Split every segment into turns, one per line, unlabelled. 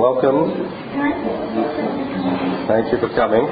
welcome. Thank you for coming.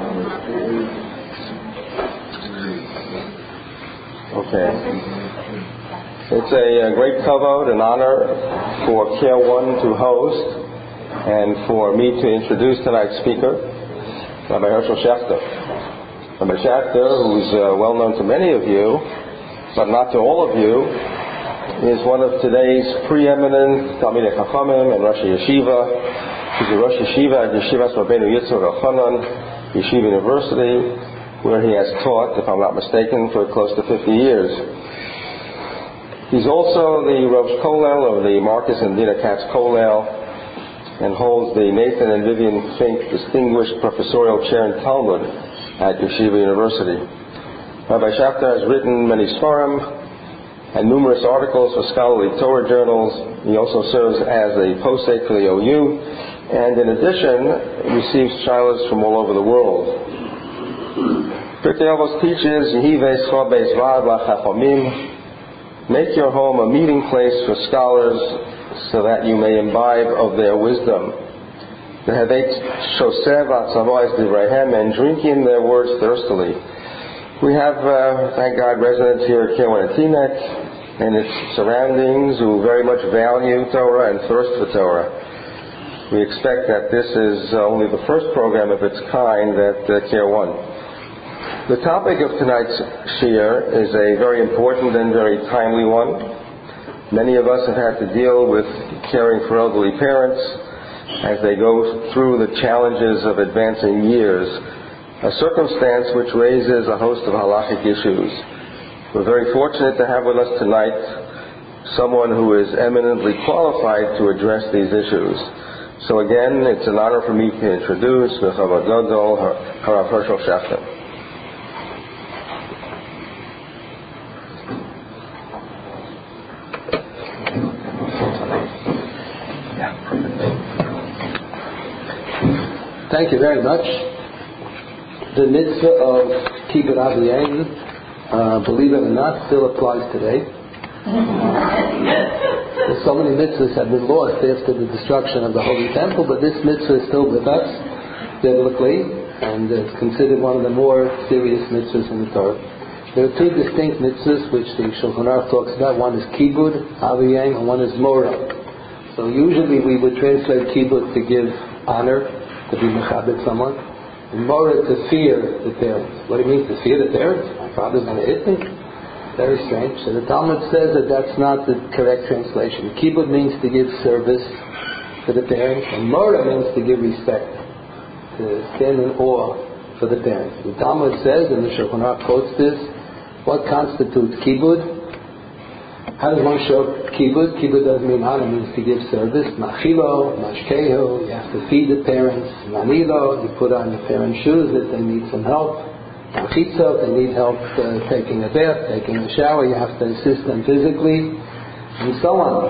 Okay. It's a great kavod and honor for Care One to host and for me to introduce tonight's speaker, Rabbi Hershel Schachter. Rabbi Schachter, who's well known to many of you, but not to all of you, is one of today's preeminent Talmidei Chachamim and Rosh Yeshiva. He's a Rosh Yeshiva at Yeshivas Rabbeinu Yitzchak Elchanan, Yeshiva University, where he has taught, if I'm not mistaken, for close to 50 years. He's also the Rosh Kollel of the Marcus and Dina Katz Kollel and holds the Nathan and Vivian Fink Distinguished Professorial Chair in Talmud at Yeshiva University. Rabbi Schachter has written many svarim and numerous articles for scholarly Torah journals. He also serves as a posek for the OU and in addition receives shilas from all over the world. Pirkei Avos teaches, make your home a meeting place for scholars so that you may imbibe of their wisdom. And drink in their words thirstily. We have, thank God, residents here at Care One at Teaneck and its surroundings who very much value Torah and thirst for Torah. We expect that this is only the first program of its kind at Care One. The topic of tonight's shiur is a very important and very timely one. Many of us have had to deal with caring for elderly parents as they go through the challenges of advancing years, a circumstance which raises a host of halachic issues. We're very fortunate to have with us tonight someone who is eminently qualified to address these issues. So again, it's an honor for me to introduce B'chavod Gadol, Harav Hershel Schachter.
Thank you very much. The mitzvah of Kibbud Av V'Yain, believe it or not, still applies today. So many mitzvahs have been lost after the destruction of the Holy Temple, but this mitzvah is still with us, biblically, and it's considered one of the more serious mitzvahs in the Torah. There are two distinct mitzvahs which the Shulchan Aruch talks about. One is Kibbud Av V'Yain and one is Morah. So usually we would translate Kibbud to give honor, to be mechabed someone, and Morah to fear the parents. What do you mean to fear the parents? My father's going to hit me? Very strange. So the Talmud says that that's not the correct translation. Kibbud means to give service to the parents, and Morah means to give respect, to stand in awe for the parents. The Talmud says, and the Shulchan Aruch quotes this, what constitutes Kibbud? How does one show Kibbud? Kibbud doesn't mean honor, it means to give service. Machilo, mashkeho, you have to feed the parents. Manilo, you put on the parents' shoes if they need some help. Machitzo, if they need help taking a bath, taking a shower, you have to assist them physically, and so on.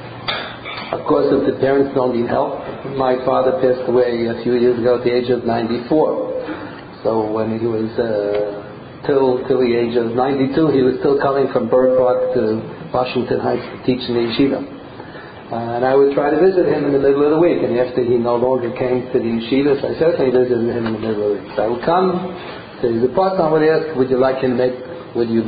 Of course, if the parents don't need help, my father passed away a few years ago at the age of 94. So when he was till the age of 92, he was still coming from Borough Park to Washington Heights to teach in the yeshiva. And I would try to visit him in the middle of the week. And after he no longer came to the yeshivas, I certainly visited him in the middle of the week. So I would come to his apartment. I would ask, would you like to make you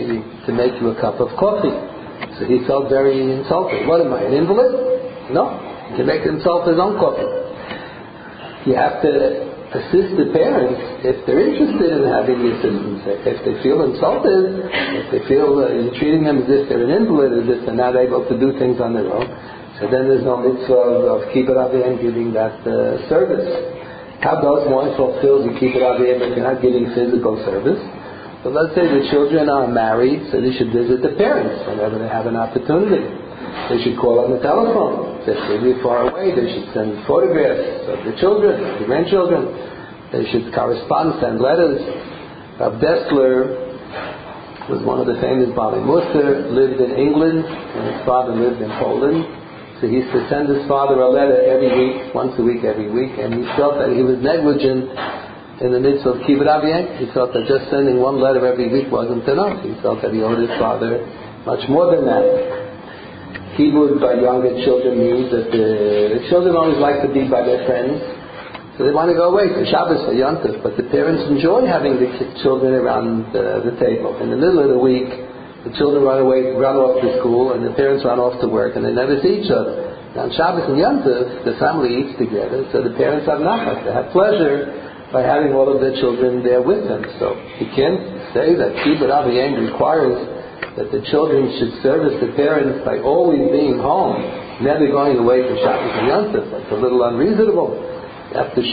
a cup of coffee? So he felt very insulted. What am I, an invalid? No. He can make himself his own coffee. You have to assist the parents if they're interested in having the assistance. If they feel insulted, if they feel you're treating them as if they're an invalid, as if they're not able to do things on their own, so then there's no mitzvah of Kibbud Av V'Yain giving that service. How does one fulfill the Kibbud Av V'Yain if you're not giving physical service? So let's say the children are married, so they should visit the parents whenever they have an opportunity. They should call on the telephone. If they live far away, they should send photographs of the children, the grandchildren. They should correspond, send letters. Rav Dessler was one of the famous Bali Musar, lived in England, and his father lived in Poland. So he used to send his father a letter every week, once a week, every week, and he felt that he was negligent in the midst of Kibbud Av V'Yain. He felt that just sending one letter every week wasn't enough. He felt that he owed his father much more than that. kibud by younger children means that the children always like to be by their friends, so they want to go away for Shabbos or Yom Tov, but the parents enjoy having the children around the table. In the middle of the week, the children run off to school, and the parents run off to work, and they never see each other. Now on Shabbos and Yom Tov, the family eats together, so the parents have nachas. They have pleasure by having all of their children there with them. So you can't say that Kibbutz Aviyim requires that the children should service the parents by always being home, never going away for Shabbos and Yom Tov. That's a little unreasonable. You have to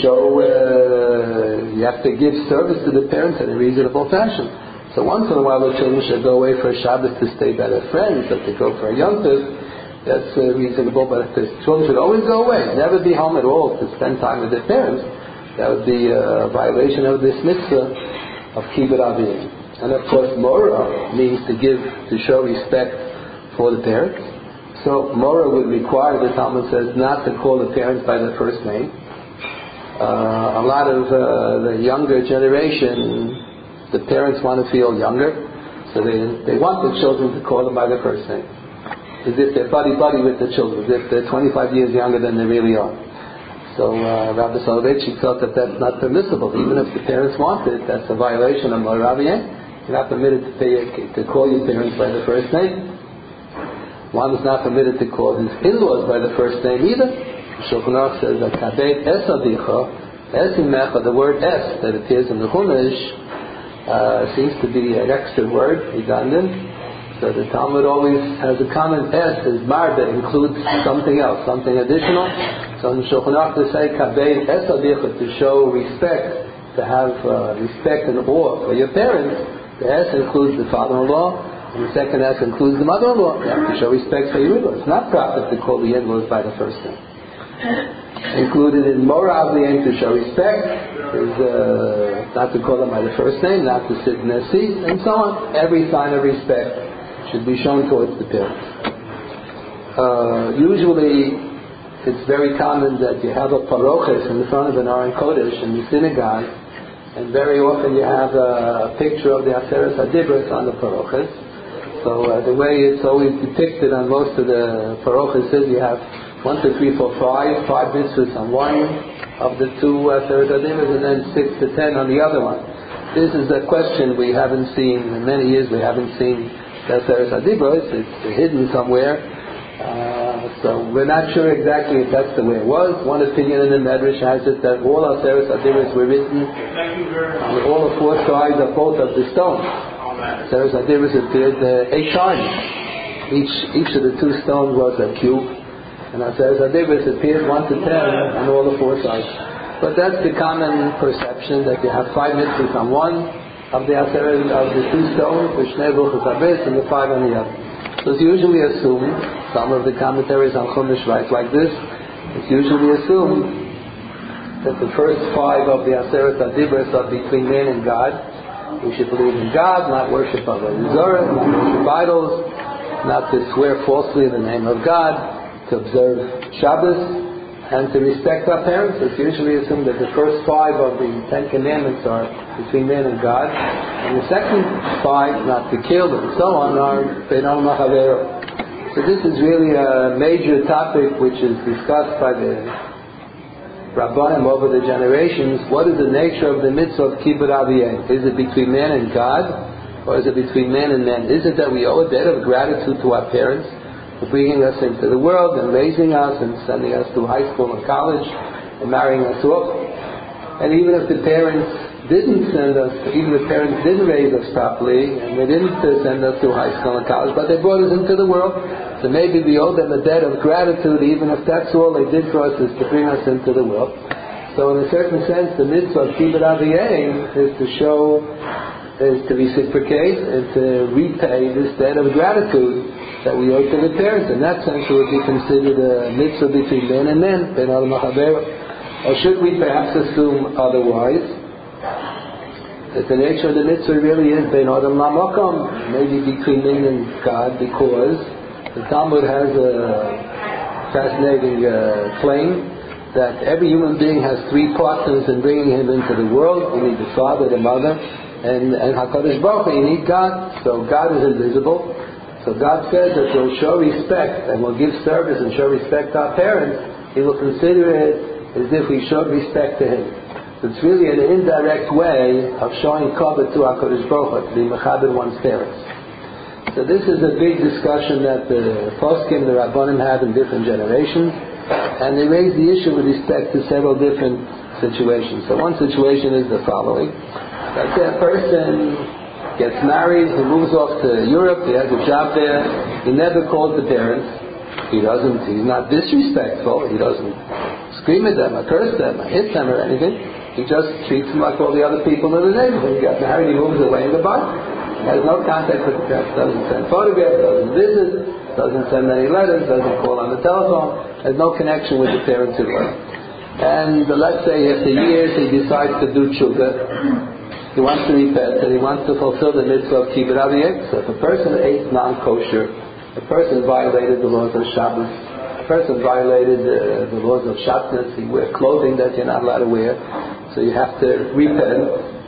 you have to give service to the parents in a reasonable fashion. So once in a while the children should go away for a Shabbos to stay by their friends, or to go for a Yom Tov. That's reasonable, but if the children should always go away, never be home at all to spend time with their parents, that would be a violation of this mitzvah of Kibbutz Aviyim. And of course, Mora means to show respect for the parents. So Mora would require, the Talmud says, not to call the parents by their first name. A lot of the younger generation, the parents want to feel younger, so they want the children to call them by their first name, as if they're buddy with the children, as if they're 25 years younger than they really are. So Rabbi Soloveitchik felt that that's not permissible. Even if the parents want it, that's a violation of Mora Aviyim. You're not permitted to call your parents by the first name. One is not permitted to call his in-laws by the first name either. Shulchan Aruch says that Kabeit Es Adicha, Es Imecha, the word Es that appears in the Chumash seems to be an extra word, redundant. So the Talmud always has a comment, Es is Mar, that includes something else, something additional. So in Shulchan Aruch they say Kabeit Es Adicha, to show respect, to have respect and awe for your parents. The S includes the father-in-law, and the second S includes the mother-in-law. You have to show respect for your in-laws. It's not proper to call the in-laws by the first name. Included in Mora Aviyim to show respect is not to call them by the first name, not to sit in their seat, and so on. Every sign of respect should be shown towards the parents. Usually, it's very common that you have a paroches in the front of an Aron Kodesh in the synagogue, and very often you have a picture of the Aseret HaDibros on the paroches. So the way it's always depicted on most of the paroches is you have 1, 2, 3, 4, 5 mitzvahs on one of the two Aseret HaDibros, and then 6 to 10 on the other one. This is a question we haven't seen in many years. We haven't seen the Aseret HaDibros. It's hidden somewhere. So we're not sure exactly if that's the way it was. One opinion in the Medrash has it that all Aseret HaDibros were written on all the 4 sides of both of the stones. Aseret HaDibros appeared 8 times. Each of the 2 stones was a cube. And Aseret HaDibros appeared 1 to 10 on all the 4 sides. But that's the common perception, that you have 5 mitzvahs on one of the Aseret of the 2 stones, the Shnei Bruchos Habis, and the 5 on the other. So it's usually assumed, some of the commentaries on Chumash write like this, it's usually assumed that the first 5 of the Aseret HaDibros are between man and God. We should believe in God, not worship of Zorah, not worship idols, not to swear falsely in the name of God, to observe Shabbos, and to respect our parents. It's usually assumed that the first 5 of the 10 commandments are between man and God, and the second 5, not to kill and so on, are Beinam Machavero. So this is really a major topic which is discussed by the Rabbanim over the generations. What is the nature of the mitzvah of Kibbutz Aviyim? Is it between man and God, or is it between man and man? Is it that we owe a debt of gratitude to our parents for bringing us into the world and raising us and sending us to high school and college and marrying us off? And even if the parents didn't send us, even if the parents didn't raise us properly and they didn't send us to high school and college, but they brought us into the world, so maybe we owe them a debt of gratitude, even if that's all they did for us is to bring us into the world. So in a certain sense, the mitzvah of Kibbutz Aviyim is to reciprocate and to repay this debt of gratitude that we owe to the parents. In that sense, it would be considered a mitzvah between men and men, ben adam machavero. Or should we perhaps assume otherwise, that the nature of the mitzvah really is ben adam lamakam, maybe between men and God, because the Talmud has a fascinating claim that every human being has 3 partners in bringing him into the world. You need the father, the mother, and HaKadosh Baruch Hu. You need God. So God is invisible. So God says that we'll show respect and we'll give service and show respect to our parents. He will consider it as if we showed respect to Him. So it's really an indirect way of showing kavod to HaKadosh Baruch Hu, to be mechaber one's parents. So this is a big discussion that the poskim, the Rabbanim had in different generations, and they raise the issue with respect to several different situations. So one situation is the following. Let's say a person gets married, he moves off to Europe, he has a job there, he never calls the parents, he's not disrespectful, he doesn't scream at them or curse them or hit them or anything, he just treats them like all the other people in the neighborhood. He got married, he moves away in the bar, he has no contact with the parents, doesn't send photographs, doesn't visit, doesn't send any letters, doesn't call on the telephone, has no connection with the parents at all. And let's say after years he decides to do tshuva. He wants to repent and he wants to fulfill the mitzvah of kibbud aviyim. So if a person ate non-kosher, a person violated the laws of Shabbos, a person violated the laws of Shatnez, he wears clothing that you're not allowed to wear, so you have to repent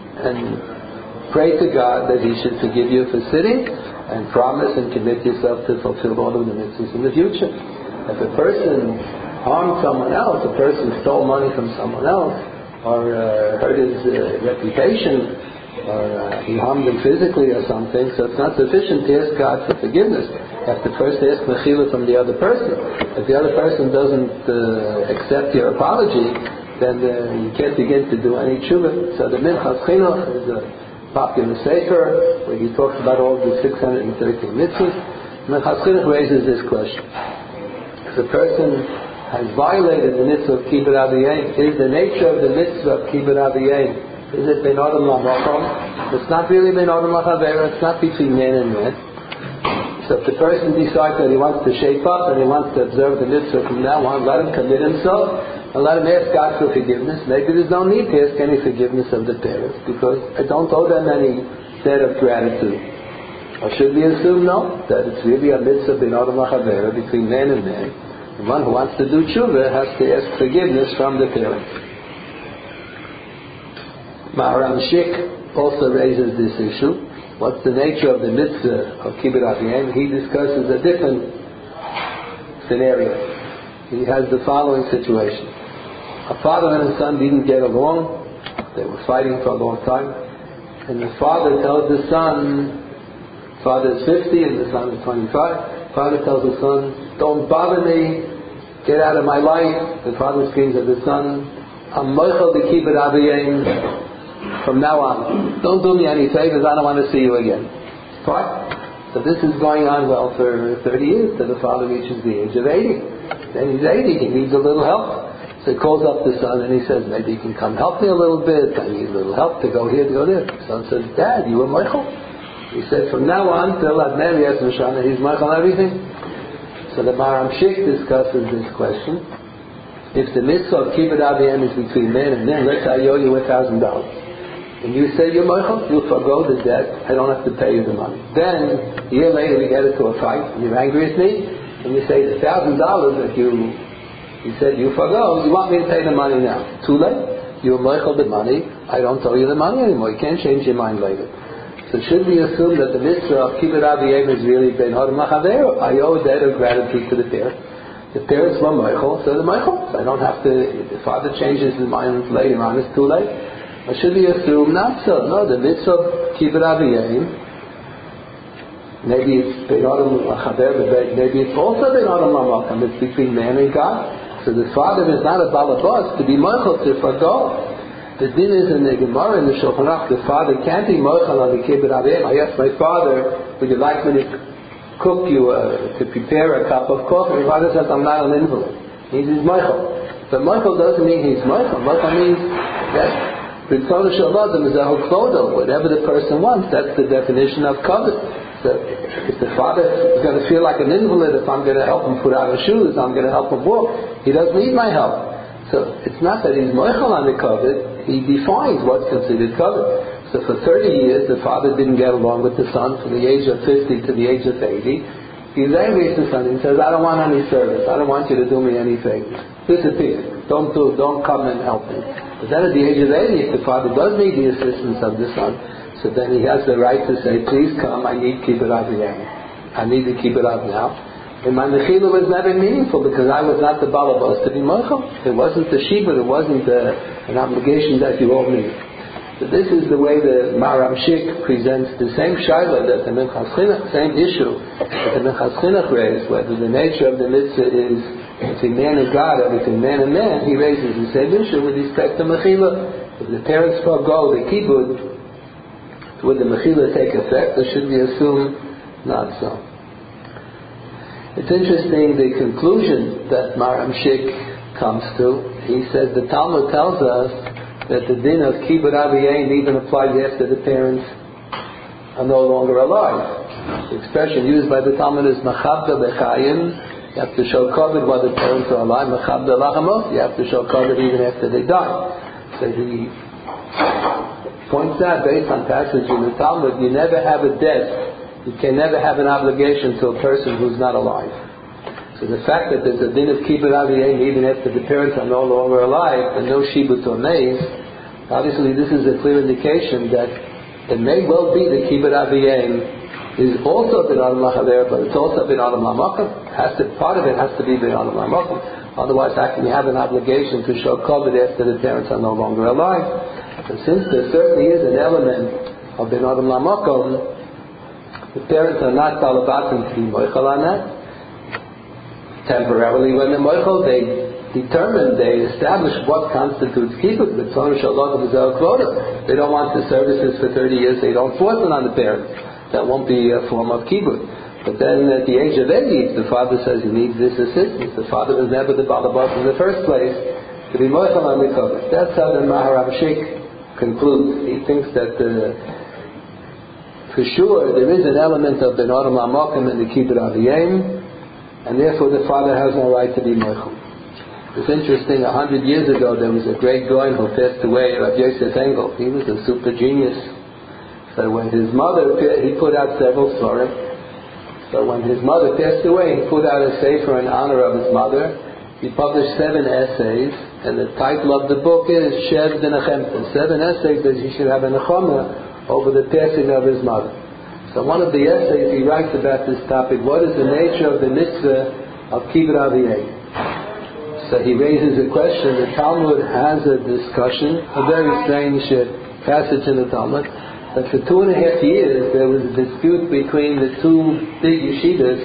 and pray to God that He should forgive you for sinning and promise and commit yourself to fulfill all of the mitzvahs in the future. If a person harmed someone else, a person stole money from someone else, or hurt his reputation, or he harmed him physically or something, so it's not sufficient to ask God for forgiveness. You have to first ask mechila from the other person. If the other person doesn't accept your apology, then you can't begin to do any tshuva. So the Minchas Chinuch is a popular sefer where he talks about all the 613 mitzvahs. Minchas Chinuch raises this question. If a person has violated the mitzvah of kibbud aviyim, is the nature of the mitzvah of kibbud aviyim, is it ben adam lamakom? It's not really ben adam lachaver, it's not between man and man. So if the person decides that he wants to shape up and he wants to observe the mitzvah from now on, let him commit himself and let him ask God for forgiveness. Maybe there's no need to ask any forgiveness of the parents because I don't owe them any debt of gratitude. Or should we assume no, that it's really a mitzvah ben adam lachaver between man and man? The one who wants to do tshuva has to ask forgiveness from the parents. Maharam Shik also raises this issue. What's the nature of the mitzvah of kibbud aviyim? He discusses a different scenario. He has the following situation. A father and a son didn't get along. They were fighting for a long time. And the father tells the son, father is 50 and the son is 25. Father tells the son, don't bother me, get out of my life. The father screams at the son, I'm moichel to kibbud aviyim from now on. Don't do me any favors, I don't want to see you again. Right? So this is going on well for 30 years till the father reaches the age of 80. Then he's 80, he needs a little help. So he calls up the son and he says, maybe you can come help me a little bit, I need a little help to go here, to go there. The son says, Dad, you were moichel. He said, from now on till Ad Meri Yas Mishana, he's moichel everything. So the Maharam Shik discusses this question. If the mitzvah of kibbud aviyim is between man and man, let's say I owe you $1,000. And you say you're moichel, you'll forgo the debt, I don't have to pay you the money. Then, a year later we get into a fight, and you're angry at me, and you say the $1,000 that you said you forgo, you want me to pay the money now. Too late. You're moichel the money, I don't owe you the money anymore, you can't change your mind later. So should we assume that the mitzvah of kibbud aviyim is really ben adam lachaver? I owe a debt of gratitude to the parents. The parents were moichel, so they're moichel. I don't have to, if the father changes his mind later on, it's too late. Or should we assume not so? No, the mitzvah of kibbud aviyim, maybe it's ben adam lachaver, but maybe it's also ben adam lamakam. It's between man and God. So the father is not a balabas to be moichel, to forgo. The din is in the Gemara in the Shulchan Aruch, the father can't be moichel on the kibbud aviyim. I asked my father, would you like me to cook you, to prepare a cup of coffee? The father says, I'm not an invalid. He's moichel. But moichel doesn't mean he's moichel. Moichel means that Ritzono shel Adam is a hoklodo. Whatever the person wants, that's the definition of covet. So if the father is going to feel like an invalid, if I'm going to help him put on his shoes, I'm going to help him walk, he doesn't need my help. So it's not that he's moichel on the covet, he defines what's considered covet. So for 30 years the father didn't get along with the son from the age of 50 to the age of 80. He's angry at the son. He says, I don't want any service. I don't want you to do me any favors. Disappear. Don't come and help me. But then at the age of 80, if the father does need the assistance of the son, so then he has the right to say, please come, I need kibbud aviyim. I need to keep it up now. And my mechila was never meaningful because I was not the balabas to be mochel. It wasn't the shibud, it wasn't an obligation that you owe me. So this is the way the Maharam Shik presents the same shaila that the Minchas Chinuch, same issue that the Minchas Chinuch raised, whether the nature of the mitzvah is between man and God or between man and man. He raises the same issue with respect to mechila. If the parents forego the kibud, would the mechila take effect, or should we assume not so? It's interesting the conclusion that Maharam Shik comes to. He says the Talmud tells us that the din of kibbud aviyain even applies after the parents are no longer alive. The expression used by the Talmud is machabda bechayim. You have to show kavod while the parents are alive. Machabda lachamot. You have to show kavod even after they die. So he points out, based on passage in the Talmud, you never have a debt. You can never have an obligation to a person who's not alive. So the fact that there's a din of kibbud aviyain even after the parents are no longer alive and no shibud or maze, obviously this is a clear indication that it may well be that kibbud aviyain is also bin adam lachaver, but it's also bin adam lamakom. Part of it has to be bin adam lamakom. Otherwise, how can you have an obligation to show kavod after the parents are no longer alive? So since there certainly is an element of bin adam lamakom, the parents are not talabatim to be moichel on that. Temporarily, when they're moichel, they establish what constitutes kibbud. The Torah shalom is our quota. They don't want the services for 30 years. They don't force it on the parents. That won't be a form of kibbud. But then, at the age of 80, the father says he needs this assistance. The father was never the balabas in the first place to be moichel on the kavod. That's how the Maharam Shik concludes. He thinks that for sure there is an element of ben adam lamakom in the kibbud aviyain. And therefore the father has no right to be moichel. It's interesting, 100 years ago there was a great Goyen who passed away, Rav Yosef Engel. He was a super genius. So when his mother, he put out several svarim. So when his mother passed away, he put out a sefer in honor of his mother. He published 7 essays, and the title of the book is Shev V'Nechemta. 7 essays that he should have a nechama over the passing of his mother. So one of the essays he writes about this topic, what is the nature of the mitzvah of kibbud aviyain? So he raises a question. The Talmud has a discussion, a very strange passage in the Talmud, that for 2.5 years there was a dispute between the two big yeshivas.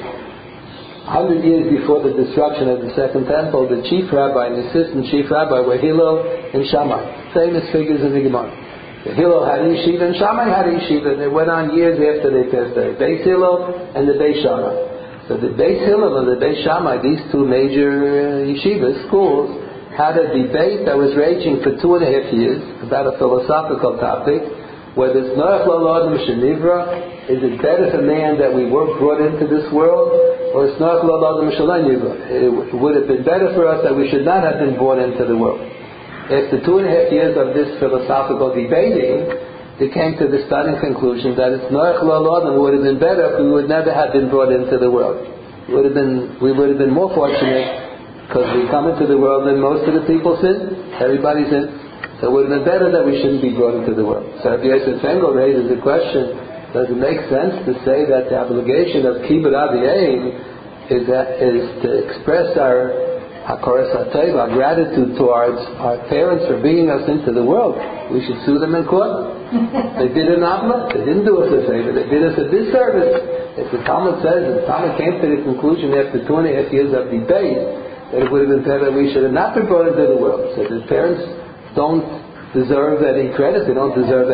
100 years before the destruction of the Second Temple, the chief rabbi and the assistant chief rabbi were Hillel and Shammai, famous figures in the Gemara. Hillel had a yeshiva and Shammai had a yeshiva, and it went on years after they passed away. Beis Hillel and the Beis Shammai. So the Beis Hillel and the Beis Shammai, these two major yeshivas, schools, had a debate that was raging for 2.5 years about a philosophical topic, whether it's noach l'adam shenivra, is it better for man that we were brought into this world, or it's noach l'adam shelo nivra, it would have been better for us that we should not have been born into the world. After 2.5 years of this philosophical debating, they came to the stunning conclusion that it's noach l'adam would have been better if we would never have been brought into the world. We would have been more fortunate because we come into the world and most of the people sin. Everybody's in. So it would have been better that we shouldn't be brought into the world. So Rabbi Yosef Engel raises the question: does it make sense to say that the obligation of kibbud aviyain is to express our hakaras hatov, our gratitude towards our parents for bringing us into the world? We should sue them in court. They did an avla. They didn't do us a favor. They did us a disservice. If the Talmud says, if the Talmud came to the conclusion after 2.5 years of debate that it would have been better we should have not been brought into the world, so the parents don't deserve any credit. They don't deserve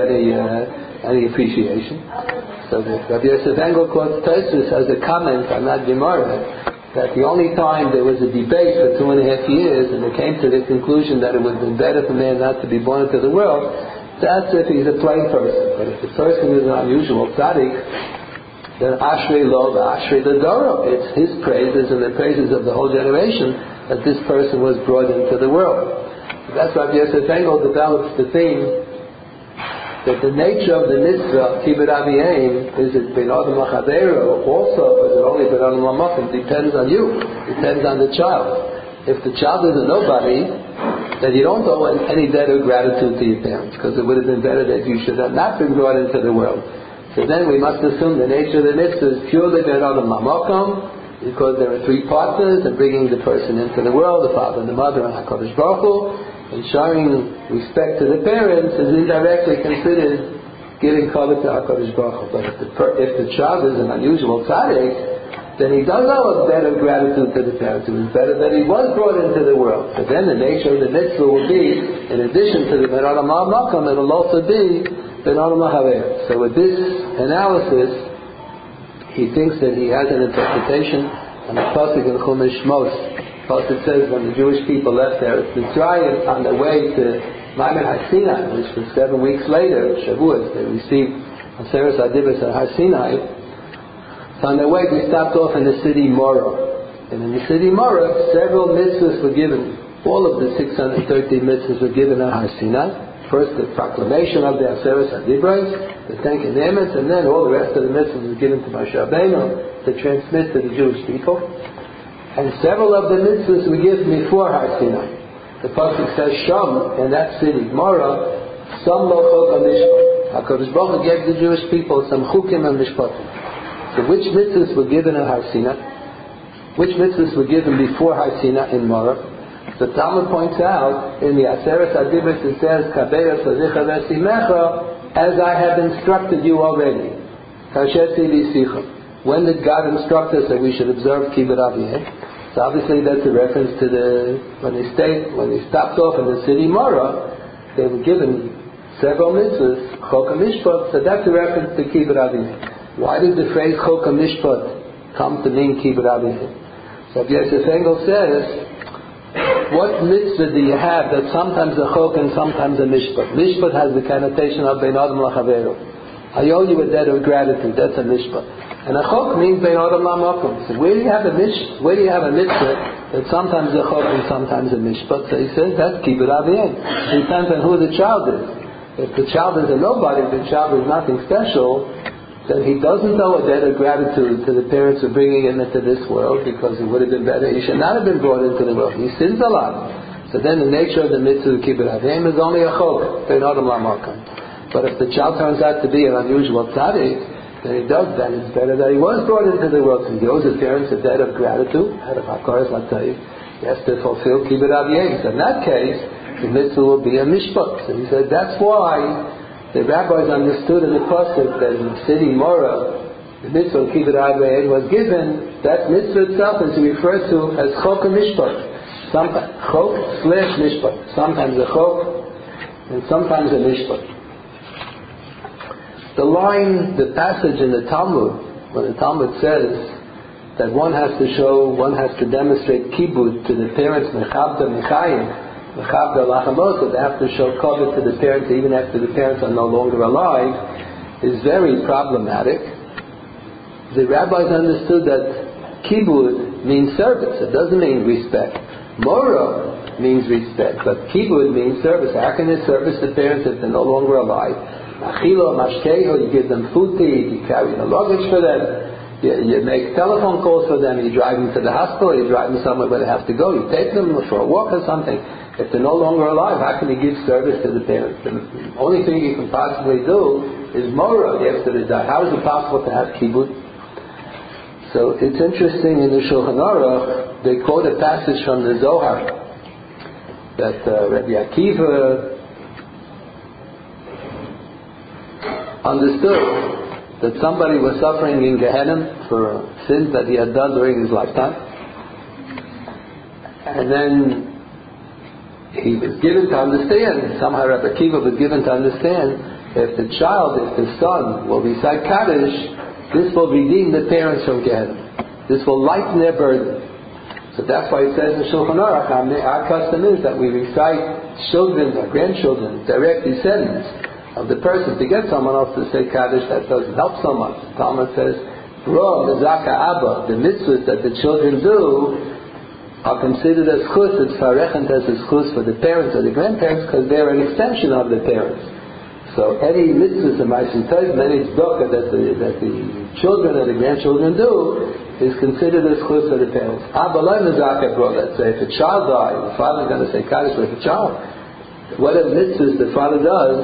any appreciation. So Rabbi Yosef Engel quotes Tosfos as a comment on that Gemara, that the only time there was a debate for 2.5 years and they came to the conclusion that it would have been better for man not to be born into the world, that's if he's a plain person. But if the person is an unusual tzaddik, then Ashrei Lo, Ashrei the Doro. It's his praises and the praises of the whole generation that this person was brought into the world. So that's why Yosef Engel develops the theme that the nature of the mitzvah of kibbud aviyain is it ben adam lachadero also, is it only ben adam lamakom? Depends on you. Depends on the child. If the child is a nobody, then you don't owe any debt of gratitude to your parents, because it would have been better that you should have not been brought into the world. So then we must assume the nature of the mitzvah is purely Ben Adam Mamokom, because there are three partners in bringing the person into the world, the father and the mother and HaKadosh Baruch Hu, and showing respect to the parents is indirectly considered giving kavod to HaKadosh Baruch Hu. But if the child is an unusual tzaddik, then he does owe a debt of gratitude to the parents. It was better that he was brought into the world. But then the nature of the mitzvah will be, in addition to the Ben Adam Makom, it will also be Ben Adam Haver. So with this analysis, he thinks that he has an interpretation on the pasuk in Chumash Shmos. Pasuk says when the Jewish people left there, Mitzrayim, on their way to Maimon Har Sinai, which was 7 weeks later, Shavuos, they received Aseres Adibos at Har Sinai. So on their way, they stopped off in the city Morah. And in the city Morah, several mitzvahs were given. All of the 613 mitzvahs were given at Har Sinai. First, the proclamation of the Aseres Adibros, the Ten Commandments, and then all the rest of the mitzvahs were given to Moshe Rabbeinu to transmit to the Jewish people. And several of the mitzvahs were given before Har Sinai. The pasuk says, Sham, in that city, Morah, some lo chok ha-mishpat. HaKadosh Baruch Hu gave the Jewish people some chukim and mishpatim. So which mitzvahs were given at Har Sinai? Which mitzvahs were given before Har Sinai in Morah? The Talmud points out in the Aseres Adibos it says, Kabeya Sazicha Vesimecha, as I have instructed you already. Kasheti V'sicha. When did God instruct us that we should observe Kibbut Aviyeh? So obviously that's a reference to when they stopped off in the city Morah, they were given several mitzvahs, Chok HaMishpat, so that's a reference to Kibbut Aviyeh. Why did the phrase Chok HaMishpat come to mean Kibbut Aviyeh? So Yosef Engel says, what mitzvah do you have that sometimes a chok and sometimes a mishpat? Mishpat has the connotation of bein adam lachaveru. I owe you a debt of gratitude. That's a mishpat. And a chok means bein adam lamakom. So where do you have a mitzvah that sometimes a chok and sometimes a mishpat? So he says that's kibbut aviyim. It depends on who the child is. If the child is a nobody, if the child is nothing special, then he doesn't owe a debt of gratitude to the parents for bringing him into this world, because it would have been better. He should not have been brought into the world. He sins a lot. So then the nature of the mitzvah of kibbut avim is only a chok, bein adam lamakom. But if the child turns out to be an unusual tzaddik, then it's better that he was brought into the world. So he owes his parents a debt of gratitude, out of hakaras latayv. He has to fulfill kibbut avim. So in that case, the mitzvah will be a mishpat. So he said that's why the rabbis understood in the pasuk that in the city Morah, the mitzvah of Kibbut Aviyeh was given. That mitzvah itself is referred to as Chok HaMishpat. Chok / Mishpat. Sometimes a Chok and sometimes a Mishpat. The passage in the Talmud, when the Talmud says that one has to demonstrate kibbut to the parents, mechavta mechayim, they have to show kavod to the parents even after the parents are no longer alive, is very problematic. The rabbis understood that kibbud means service. It doesn't mean respect. Morah means respect, but kibbud means service. How can you service the parents if they're no longer alive? Achilo, mashkeho, you give them food to eat, you carry the luggage for them, you make telephone calls for them, you drive them to the hospital, you drive them somewhere where they have to go, you take them for a walk or something. If they're no longer alive, how can you give service to the parents? The only thing you can possibly do is morah after they die. How is it possible to have kibbut? So it's interesting in the Shulchan Aruch, they quote a passage from the Zohar that Rabbi Akiva understood that somebody was suffering in Gehenna for sins that he had done during his lifetime, and then he was given to understand, somehow Rabbi Akiva was given to understand, if the son will recite Kaddish, this will redeem the parents from Gehenna. This will lighten their burden. So that's why it says in Shulchan Aruch, our custom is that we recite children or grandchildren, direct descendants of the person. To get someone else to say Kaddish, that doesn't help so much. The Talmud says, Bro, the Zaka Abba, the mitzvahs that the children do, are considered as chus, it's farechent as chus for the parents or the grandparents, because they're an extension of the parents. So any mitzvahs and ma'asim tov, any tzedakah that the children and the grandchildren do is considered as chus for the parents. Abalai mezakeh bro, let's say if a child dies, the father is going to say kaddish with the child. Whatever mitzvahs the father does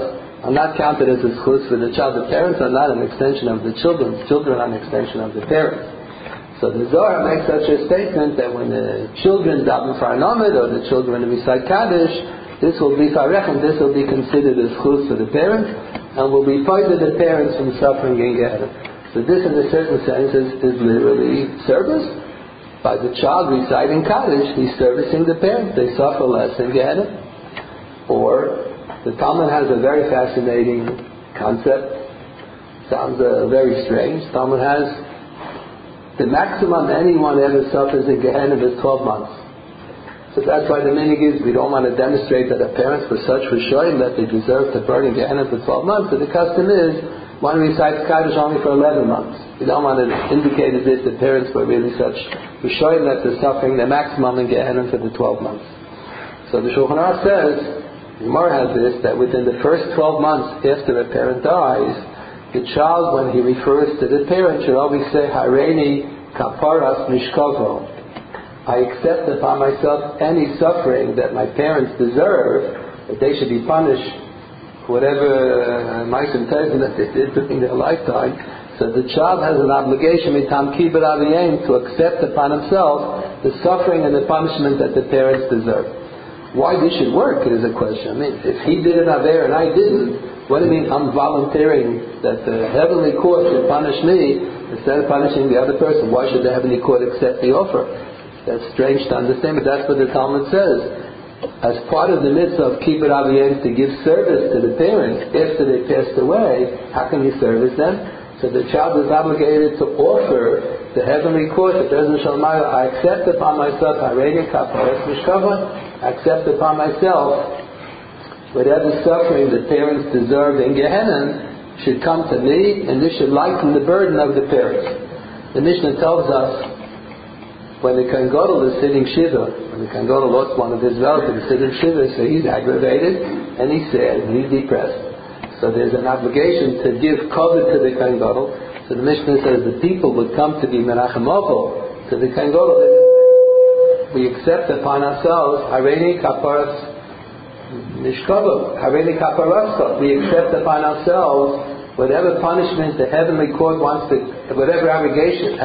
are not counted as a schus for the child. The parents are not an extension of the children. Children are an extension of the parents. So the Zohar makes such a statement that when the children daven for an Amid or the children recite Kaddish, this will be Farechem, this will be considered a schus for the parents and will be fighting the parents from suffering in Gehenna. So this in a certain sense is literally service. By the child reciting Kaddish, he's servicing the parents. They suffer less in Gehenna. Or the Talmud has a very fascinating concept. Sounds very strange. Talmud has the maximum anyone ever suffers in Gehenna is 12 months. So that's why the minig is we don't want to demonstrate that the parents were such rishoyim that they deserve to burn in Gehenna for 12 months. So the custom is one recites Kaddish only for 11 months. We don't want to indicate that the parents were really such rishoyim that they're suffering the maximum in Gehenna for the 12 months. So the Shulchan Aruch says, the Gemara has this, that within the first 12 months after a parent dies, the child, when he refers to the parent, should always say, Hareini kaparas mishkavo. I accept upon myself any suffering that my parents deserve, that they should be punished for whatever ma'asim tovim that they did during their lifetime. So the child has an obligation mitam kibbut aviyim to accept upon himself the suffering and the punishment that the parents deserve. Why this should work is a question. I mean, if he did an aver and I didn't, what do you mean I'm volunteering that the heavenly court should punish me instead of punishing the other person? Why should the heavenly court accept the offer? That's strange to understand, but that's what the Talmud says. As part of the mitzvah of kibbut aviyim to give service to the parents after they passed away, how can you service them? So the child is obligated to offer the heavenly court, the Beis Din Shalom, I accept upon myself, I accept upon myself whatever suffering the parents deserve in Gehenna should come to me, and this should lighten the burden of the parents. The Mishnah tells us when the Kohen Gadol is sitting Shiva, when the Kohen Gadol lost one of his relatives sitting Shiva, so he's aggravated and he's sad and he's depressed. So there's an obligation to give kavod to the Kohen Gadol. So the Mishnah says the people would come to be menachem ovo to the Kohen Gadol. We accept upon ourselves Hareini kaparas mishkavo, Hareini kaparaska. We accept upon ourselves whatever punishment the heavenly court wants to, whatever aggravation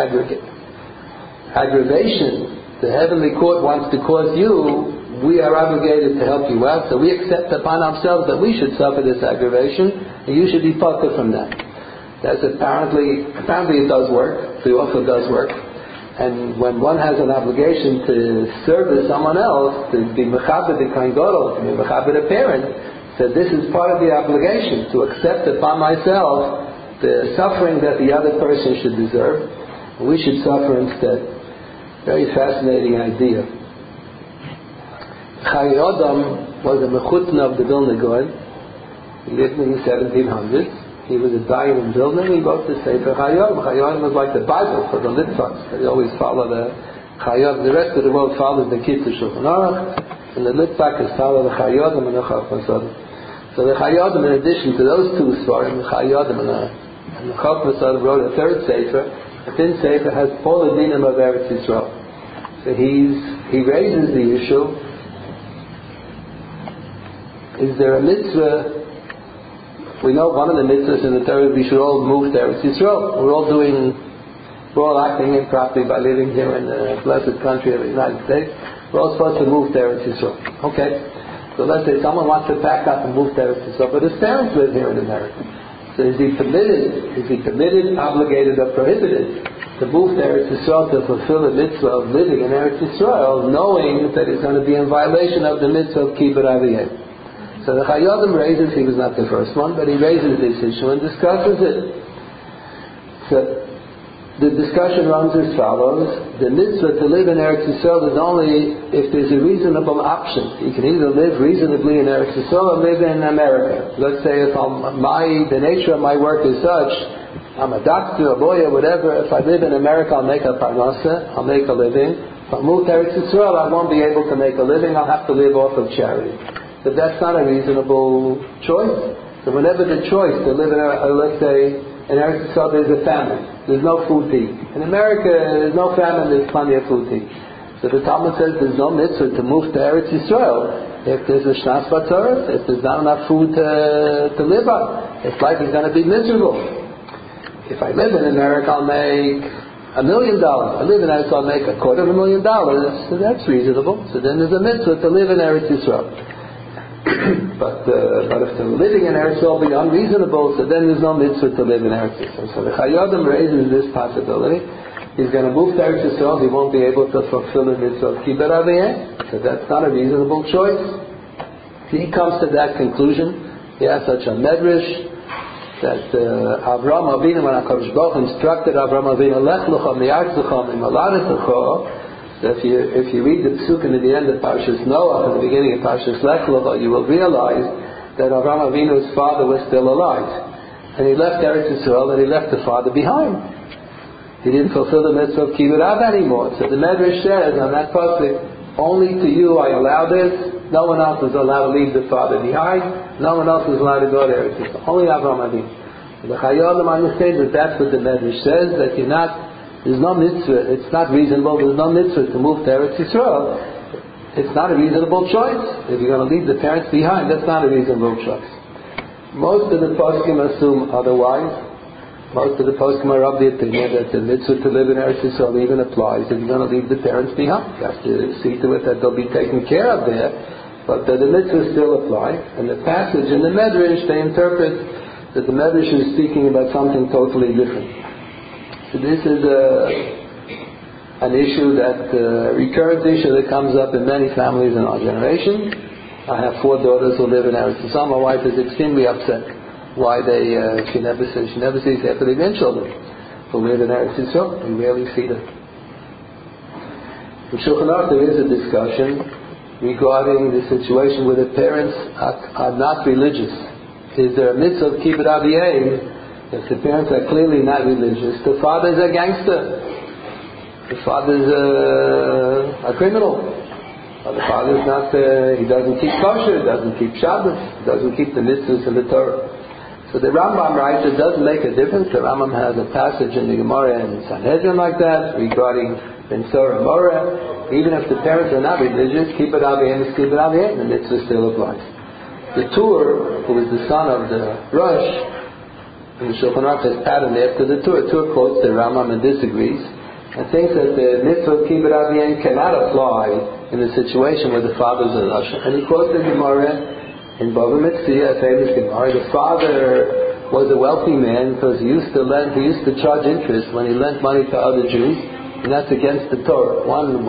the heavenly court wants to cause you, we are obligated to help you out. So we accept upon ourselves that we should suffer this aggravation, and you should be parted from that. That's apparently it does work. The offer does work. And when one has an obligation to service someone else, to be mechaber the Kohen Gadol, to be mechaber the parent, so this is part of the obligation, to accept upon myself the suffering that the other person should deserve, and we should suffer instead. Very fascinating idea. Chai Adam was a mechutna of the Vilna Gaon. He lived in the 1700s. He was a dying in Vilna, and he wrote the Sefer Chai Adam. Chai Adam was like the Bible for the Litvaks. They always follow the Chai Adam. The rest of the world follows the Kitzur Shulchan Aruch, and the Litvakas follow the Chai Adam and the Chachmas Adam. So the Chai Adam, in addition to those two svarim, the Chai Adam and the Chachmas Adam, wrote a third Sefer. The thin Sefer has all the dinim of Eretz Yisrael. So he raises the issue: is there a mitzvah? We know one of the mitzvahs in the Torah, we should all move to Eretz Yisrael. We're all acting improperly by living here in the blessed country of the United States. We're all supposed to move to Eretz Yisrael. Okay. So let's say someone wants to pack up and move to Eretz Yisrael, but his parents live here in America. So is he permitted, obligated, or prohibited to move to Eretz Yisrael to fulfill the mitzvah of living in Eretz Yisrael, knowing that he's going to be in violation of the mitzvah of kibbut aviyim? So the Chai Adam raises, he was not the first one, but he raises this issue and discusses it. So the discussion runs as follows: the mitzvah to live in Eretz Yisrael is only if there's a reasonable option. You can either live reasonably in Eretz Yisrael or live in America. Let's say if the nature of my work is such, I'm a doctor, a lawyer, whatever. If I live in America, I'll make a parnasa, I'll make a living. If I move to Eretz Yisrael, I won't be able to make a living. I'll have to live off of charity. But that's not a reasonable choice. So whenever the choice to live in, let's say, in Eretz Yisrael, there's a famine. There's no food to eat. In America, there's no famine, there's plenty of food to eat. So the Talmud says there's no mitzvah to move to Eretz Yisrael if there's a shnas b'tzorah, if there's not enough food to live on, if life is going to be miserable. If I live in America, I'll make $1 million. I live in Eretz, I'll make $250,000. So that's reasonable. So then there's a mitzvah to live in Eretz Yisrael. but if the living in Eretz Yisrael be unreasonable, so then there's no mitzvah to live in Eretz Yisrael. So the Chayyim raises this possibility. He's going to move to Eretz Yisrael. He won't be able to fulfill the mitzvah of Kibbut Aviyeh. So that's not a reasonable choice. He comes to that conclusion. He has such a medrash that Avraham Avinu, when HaKadosh Baruch Hu instructed Avraham Avinu, Lech Lecha mi'artzecha mi'moladetecha, that if you read the psukim in the end of Parshas Noah, at the beginning of Parshas Lech Lecha, you will realize that Avraham Avinu's father was still alive. And he left Eretz Yisrael and he left the father behind. He didn't fulfill the mitzvah of Kibbut Av anymore. So the Medrash says on that pasuk, only to you I allow this. No one else is allowed to leave the father behind. No one else is allowed to go to Eretz Yisrael. Only Avraham Avinu. The Chayyim understands that that's what the Medrash says, that there's no mitzvah, it's not reasonable, there's no mitzvah to move to Eretz Yisrael. It's not a reasonable choice. If you're going to leave the parents behind, that's not a reasonable choice. Most of the poskim assume otherwise. Most of the poskim are of the opinion that the mitzvah to live in Eretz Yisrael even applies if you're going to leave the parents behind. You have to see to it that they'll be taken care of there, but the mitzvah still applies. And the passage in the Medrash, they interpret that the Medrash is speaking about something totally different. So this is an issue that, recurrent issue that comes up in many families in our generation. I have 4 daughters who live in Eretz Yisrael. My wife is extremely upset. Why she never sees after their grandchildren who live in Eretz Yisrael. We rarely see them. In Shulchan Aruch there is a discussion regarding the situation where the parents are not religious. Is there a mitzvah of Kibbut Aviyeh if the parents are clearly not religious? The father is a gangster. The father is a criminal. The father is not. He doesn't keep kosher. He doesn't keep Shabbos. He doesn't keep the mitzvahs in the Torah. So the Rambam writes it doesn't make a difference. The Rambam has a passage in the Gemara in Sanhedrin like that regarding Ben Sora Mora. Even if the parents are not religious, Kibbut Aviyeh is Kibbut Aviyeh, the mitzvah still applies. The Tur, who is the son of the Rosh, in the Shulchan Aruch has patterned after the Tur. Tur quotes the Rambam and disagrees and thinks that the mitzvah of Kibbut Aviyeh cannot apply in the situation where the father is a Rosh. And he quotes the Gemara in Bava Metzia, a famous Gemara. The father was a wealthy man because he used to charge interest when he lent money to other Jews, and that's against the Torah.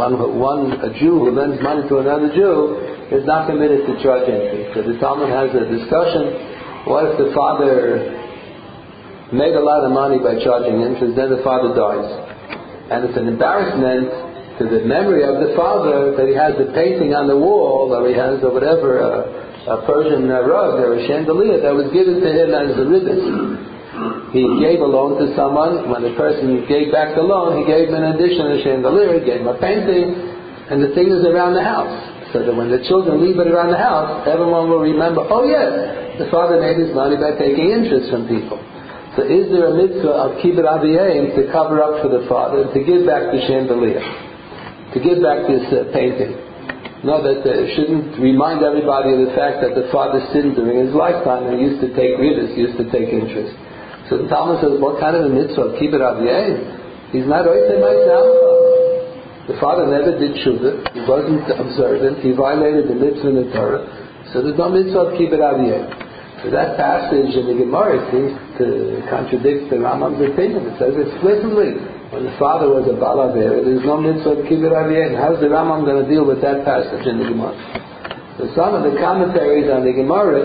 A Jew who lends money to another Jew is not permitted to charge interest. So the Talmud has a discussion, what if the father made a lot of money by charging interest, then the father dies? And it's an embarrassment to the memory of the father that he has the painting on the wall, or he has a Persian rug or a chandelier that was given to him as a ribbon. He gave a loan to someone. When the person gave back the loan, he gave him in addition a chandelier, he gave him a painting, and the thing is around the house. So that when the children leave it around the house, everyone will remember, oh yes, the father made his money by taking interest from people. So is there a mitzvah of Kibbut Aviyeh to cover up for the father, to give back the chandelier, to give back this painting? No, that shouldn't remind everybody of the fact that the father sinned during his lifetime and he used to take ribis, he used to take interest. So the Talmud says, what kind of a mitzvah of Kibbut Aviyeh? He's not oisei ma'aseh. The father never did shuvah, he wasn't observant, he violated the mitzvah in the Torah, so there's no mitzvah of Kibbut Aviyeh. So that passage in the Gemara seems to contradict the Rambam's opinion. It says explicitly, when the father was a Baal Avera, there's no mitzvah of Kibbut Aviyeh. How's the Rambam going to deal with that passage in the Gemara? So some of the commentaries on the Gemara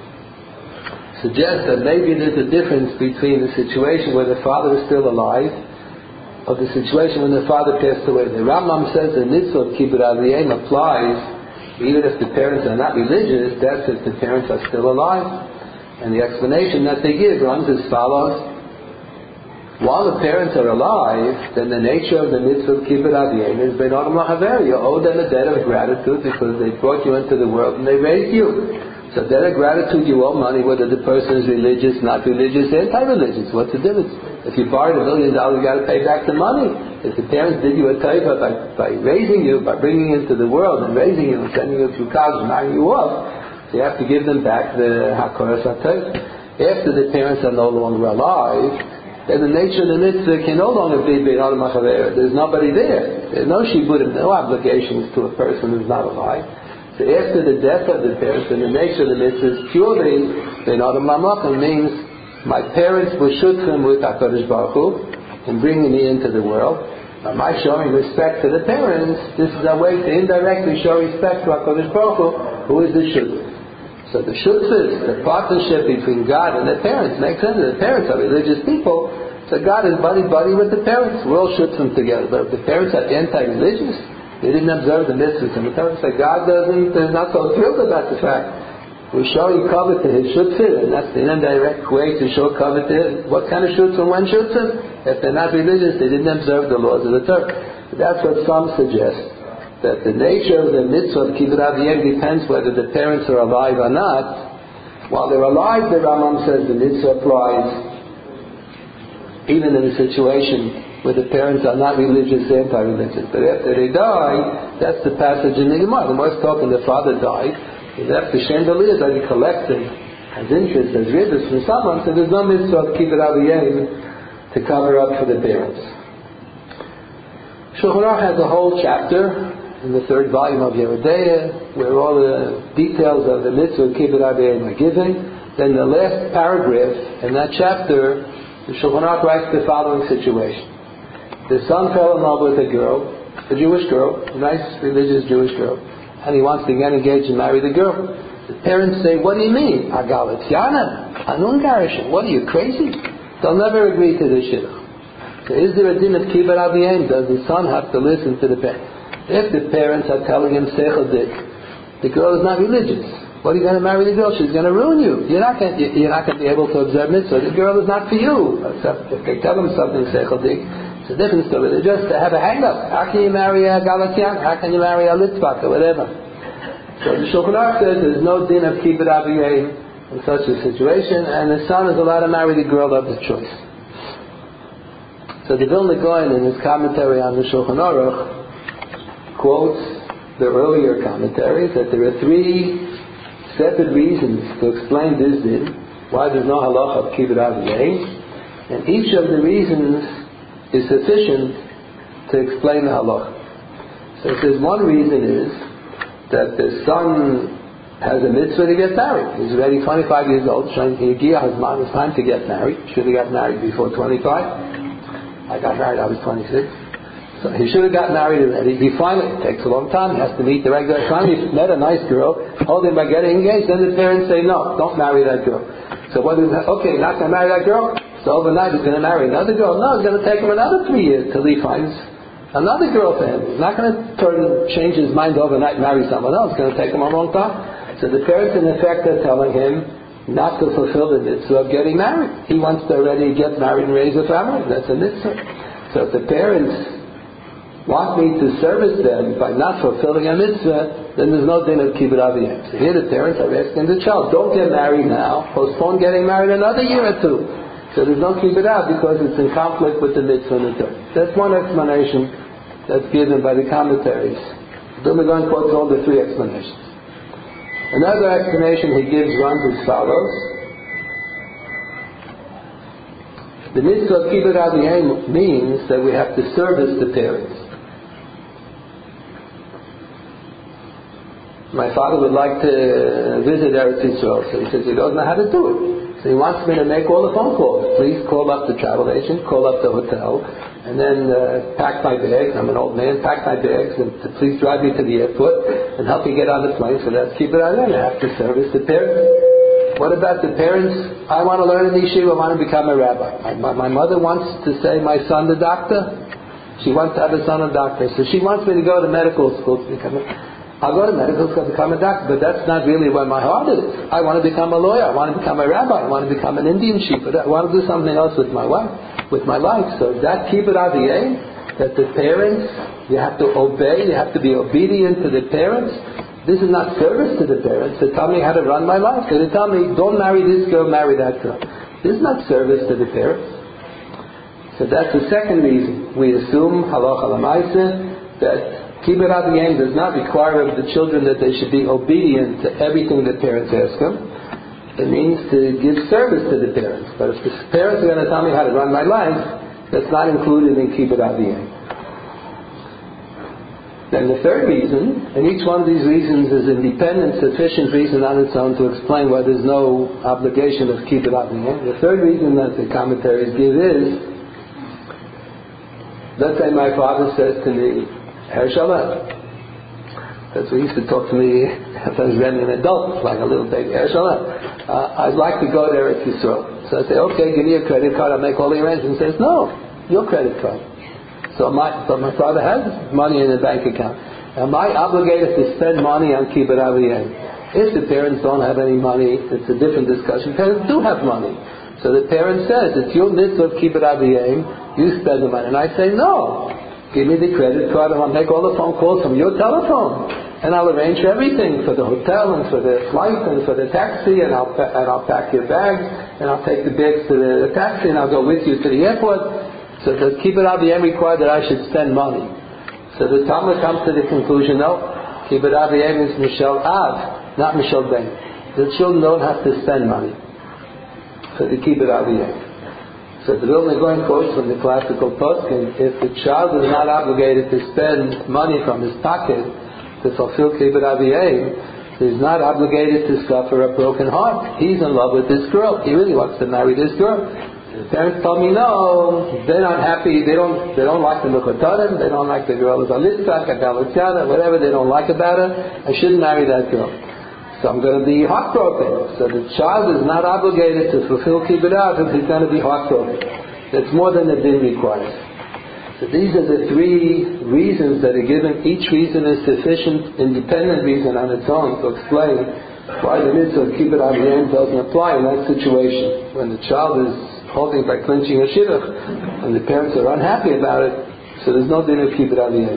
suggest that maybe there's a difference between the situation where the father is still alive or the situation when the father passed away. The Rambam says the mitzvah of Kibbut Aviyeh applies even if the parents are not religious, that's if the parents are still alive. And the explanation that they give runs as follows. While the parents are alive, then the nature of the mitzvah of Kibbut Aviyeh is Ben Adam Lahaver. You owe them a debt of gratitude because they brought you into the world and they raised you. So debt of gratitude, you owe money whether the person is religious, not religious, anti-religious. What's the difference? If you borrowed $1 million, you got to pay back the money. If the parents did you a taiva by raising you, by bringing you into the world and raising you and sending you through college and marrying you off, so you have to give them back the hakoras hataiva. After the parents are no longer alive, then the nature of the mitzvah can no longer be bein adam hachaver. There's nobody there. There's no shiburim, no obligations to a person who's not alive. So after the death of the parents, then the nature of the mitzvah is purely bein adam mamachim, means my parents were shutfim with HaKadosh Baruch Hu in bringing me into the world. By my showing respect to the parents, this is a way to indirectly show respect to HaKadosh Baruch Hu, who is the shutfim. So the shutfis, the partnership between God and the parents, makes sense. The parents are religious people, so God is buddy-buddy with the parents. We're all shutfim together. But if the parents are anti-religious, they didn't observe the mitzvahs, and the parents say God is not so thrilled about the fact. We're showing covet to his shutfim, and that's the indirect way to show covet to him. What kind of shutfim? When shutfim? If they're not religious, they didn't observe the laws of the Torah. That's what some suggest. That the nature of the mitzvah of kibbud av v'yem depends whether the parents are alive or not. While they're alive, the Rambam says the mitzvah applies even in a situation where the parents are not religious, anti-religious. But after they die, that's the passage in the Gemara. The Gemara is talking the father died, he left the chandelier that he collected as interest, as ribbons from someone, so there's no mitzvah of kibbud av v'yem to cover up for the parents. Shulchan Aruch has a whole chapter in the 3rd volume of Yeridea, where all the details of the mitzvah of kibbud av v'yem are given. Then the last paragraph in that chapter, the Shulchan Aruch writes the following situation. The son fell in love with a girl, a Jewish girl, a nice religious Jewish girl, and he wants to get engaged and marry the girl. The parents say, what do you mean? Agalatiana, Anungarishan, what are you, crazy? They'll never agree to this shidduch. So is there a din of kibbud av v'yem? Does the son have to listen to the parents? If the parents are telling him seichel dik, the girl is not religious. What are you going to marry the girl? She's going to ruin you. You're not going to be able to observe mitzvah. The girl is not for you. Except if they tell him something seichel dik, it's a different story. They just have a hang-up. How can you marry a Galatian? How can you marry a Litzvak or whatever? So the Shulchan Aruch says there's no din of kibbud av v'yem in such a situation, and the son is allowed to marry the girl of his choice. So the Vilna Gaon in his commentary on the Shulchan Aruch quotes the earlier commentaries that there are 3 separate reasons to explain this din, why there's no halacha of kibbud av v'yem, and each of the reasons is sufficient to explain the halacha. So it says one reason is that the son has a mitzvah to get married. He's already 25 years old, showing Yegiah his mom, it's time to get married. Should have got married before 25. I got married, I was 26. So he should have got married already. He finally, it takes a long time, he has to meet the regular. Finally met a nice girl, told him about getting engaged, then the parents say, no, don't marry that girl. So what is that? Okay, not going to marry that girl? So overnight he's going to marry another girl. No, it's going to take him another 3 years till he finds another girl for him. He's not going to change his mind overnight and marry someone else. It's going to take him a long time. So the parents in effect are telling him not to fulfill the mitzvah of getting married. He wants to already get married and raise a family. That's a mitzvah. So if the parents want me to service them by not fulfilling a mitzvah, then there's no din of kibbud av v'yem. So here the parents are asking the child, don't get married now, postpone getting married another year or 2. So there's no kibbud av because it's in conflict with the mitzvah and the Torah. That's one explanation that's given by the commentaries. Vilna Gaon quotes all the 3 explanations. Another explanation he gives runs as follows. The mitzvah of kibbud av v'yem means that we have to service the parents. My father would like to visit Eretz Yisrael, so he says he doesn't know how to do it. So he wants me to make all the phone calls. Please call up the travel agent, call up the hotel, and then pack my bags. I'm an old man, pack my bags, and please drive me to the airport and help me get on the plane. So that's kibbud av v'yem. I have to service the parents. What about the parents? I want to learn in yeshiva, I want to become a rabbi. My mother wants to say my son the doctor. She wants to have a son a doctor. So she wants me to go to medical school to become I'll go to medical school to become a doctor, but that's not really where my heart is. I want to become a lawyer. I want to become a rabbi. I want to become an Indian chief. I want to do something else with my life. So that kibbud av v'yem, that the parents, you have to obey, you have to be obedient to the parents. This is not service to the parents. They tell me how to run my life. They tell me, don't marry this girl, marry that girl. This is not service to the parents. So that's the second reason. We assume, halacha l'maaseh, that kibbud aviyim does not require of the children that they should be obedient to everything that parents ask them. It means to give service to the parents. But if the parents are going to tell me how to run my life, that's not included in kibbud aviyim. Then the third reason, and each one of these reasons is independent, sufficient reason on its own to explain why there's no obligation of kibbud aviyim. The third reason that the commentaries give is, let's say my father says to me, Hershalah. That's what he used to talk to me if I was really an adult, like a little baby. Hershalah. I'd like to go there at Yisrael. So I say, okay, give me your credit card, I'll make all the arrangements. He says, no, your credit card. So my father has money in the bank account. Am I obligated to spend money on kibbud aviyim? If the parents don't have any money, it's a different discussion. Parents do have money. So the parent says, it's your mitzvah of kibbud aviyim, you spend the money. And I say, no, give me the credit card and I'll make all the phone calls from your telephone. And I'll arrange everything for the hotel and for the flight and for the taxi, and I'll pack your bags and I'll take the bags to the taxi and I'll go with you to the airport. So does kibbud aviyim require that I should spend money? So the Talmud comes to the conclusion, no, kibbud aviyim is mishal av, not mishal ben. The children don't have to spend money for the kibbud aviyim. So the Vilna Gaon quotes from the classical poskim, if the child is not obligated to spend money from his pocket to fulfill kibbud aviyim, he's not obligated to suffer a broken heart. He's in love with this girl. He really wants to marry this girl. The parents told me no, they're not happy, they don't like the Mechutarim, they don't like the girl who's a Litzak, a Galitzana, whatever they don't like about her, I shouldn't marry that girl. So I'm going to be heartbroken. So the child is not obligated to fulfill kibbud aviyim if he's going to be heartbroken. That's more than the din requires. So these are the three reasons that are given. Each reason is sufficient, independent reason on its own to explain why the mitzvah of kibbud aviyim doesn't apply in that situation. When the child is holding by clinching a shidduch, and the parents are unhappy about it, so there's no din of kibbud aviyim.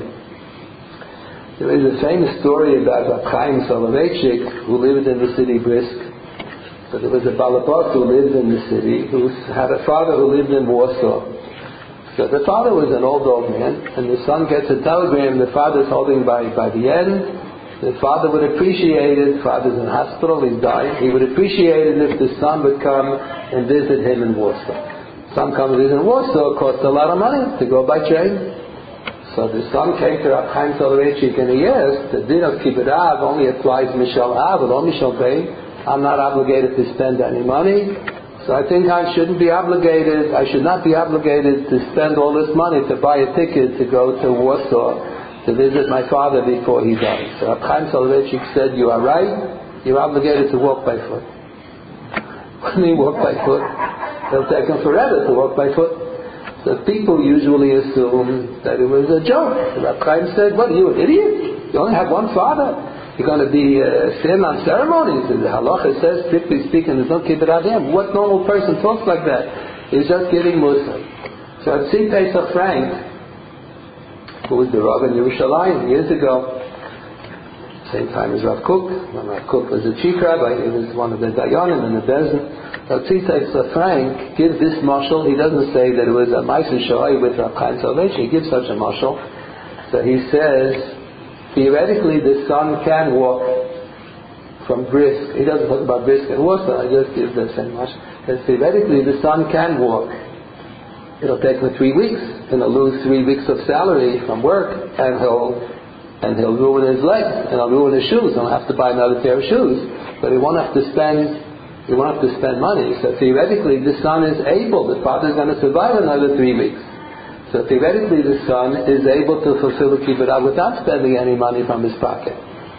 There is a famous story about Rab Chaim Soloveitchik, who lived in the city Brisk. But there was a balabot who lived in the city, who had a father who lived in Warsaw. So the father was an old man, and the son gets a telegram, the father's holding by the end. The father would appreciate it, father's in hospital, he's dying, he would appreciate it if the son would come and visit him in Warsaw. Son comes to visit in Warsaw, it costs a lot of money to go by train. So the son came to Rab Chaim Soloveitchik and he asked, the din of kibbud av only applies mishal av, not mishal bein. I'm not obligated to spend any money, so I think I should not be obligated to spend all this money to buy a ticket to go to Warsaw to visit my father before he died. So Rab Chaim Soloveitchik said, you are right, you're obligated to walk by foot. What do you mean walk by foot? It'll take them forever to walk by foot. So people usually assume that it was a joke. Rab Chaim said, what, are you an idiot? You only have one father. You're going to be sin on ceremonies. The halacha says, strictly speaking, there's no kibbud aviyim. What normal person talks like that? He's just giving mussar. So Tzvi Pesach Frank, who was the Rav in Yerushalayim years ago, same time as Rav Kook. When Rav Kook was the chief rabbi, he was one of the Dayanim in the Bezin. Rav Tzvi Pesach Frank gives this mashal. He doesn't say that it was a Ma'aser Shoai with Rab Chaim Soloveitchik. He gives such a mashal. So he says, theoretically the son can walk from Brisk. He doesn't talk about Brisk and Warsaw, I just give the same mashal. Theoretically the son can walk. It'll take him 3 weeks, and he'll lose 3 weeks of salary from work, and he'll ruin his legs, and he'll ruin his shoes. He'll have to buy another pair of shoes, but he won't have to spend money. So theoretically, the son is able. The father is going to survive another 3 weeks. So theoretically, the son is able to fulfill the kibbud aviyim without spending any money from his pocket.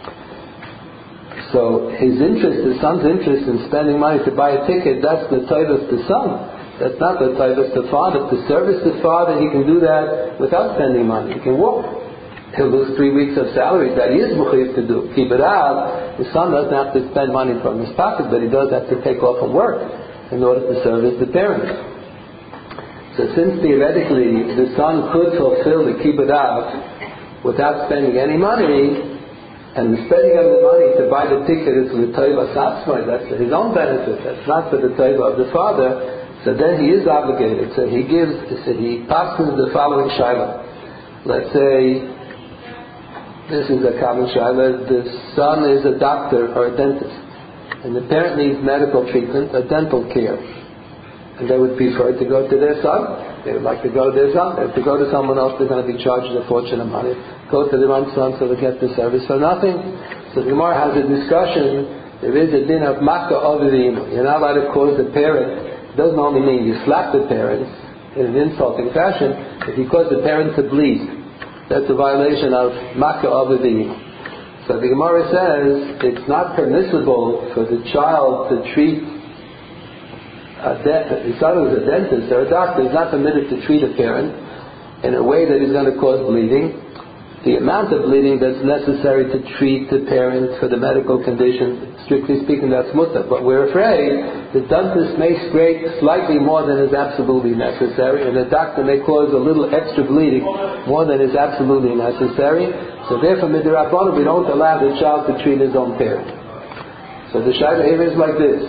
So the son's interest in spending money to buy a ticket, that's the tovas the son. That's not the tovas the father. To service the father, he can do that without spending money. He can walk. He'll lose 3 weeks of salary that he is mechuyev to do. Kibbud av, the son doesn't have to spend money from his pocket, but he does have to take off from work in order to service the parents. So since theoretically the son could fulfill the kibbud av without spending any money, and the spending of the money to buy the ticket is for the tovas atzmai, that's for his own benefit, that's not for the tovah of the father. So then he is obligated. So he passes the following shayla. Let's say, this is a common shayla, the son is a doctor or a dentist, and the parent needs medical treatment, a dental care. And they would prefer to go to their son. They would like to go to their son. If they go to someone else, they're going to be charged a fortune of money. Go to their own son so they get the service for nothing. So the Gemara has a discussion. There is a din of makkah over the imo. You're not allowed to cause the parent. It doesn't only mean you slap the parents in an insulting fashion. If you cause the parent to bleed, that's a violation of makkah over the imo. So the Gemara says it's not permissible for the child to treat the son who's a dentist or a doctor is not permitted to treat a parent in a way that is going to cause bleeding. The amount of bleeding that's necessary to treat the parent for the medical condition, strictly speaking, that's mutter. But we're afraid the dentist may scrape slightly more than is absolutely necessary, and the doctor may cause a little extra bleeding more than is absolutely necessary. So therefore, midrabanan, we don't allow the child to treat his own parent. So the shayla here is like this.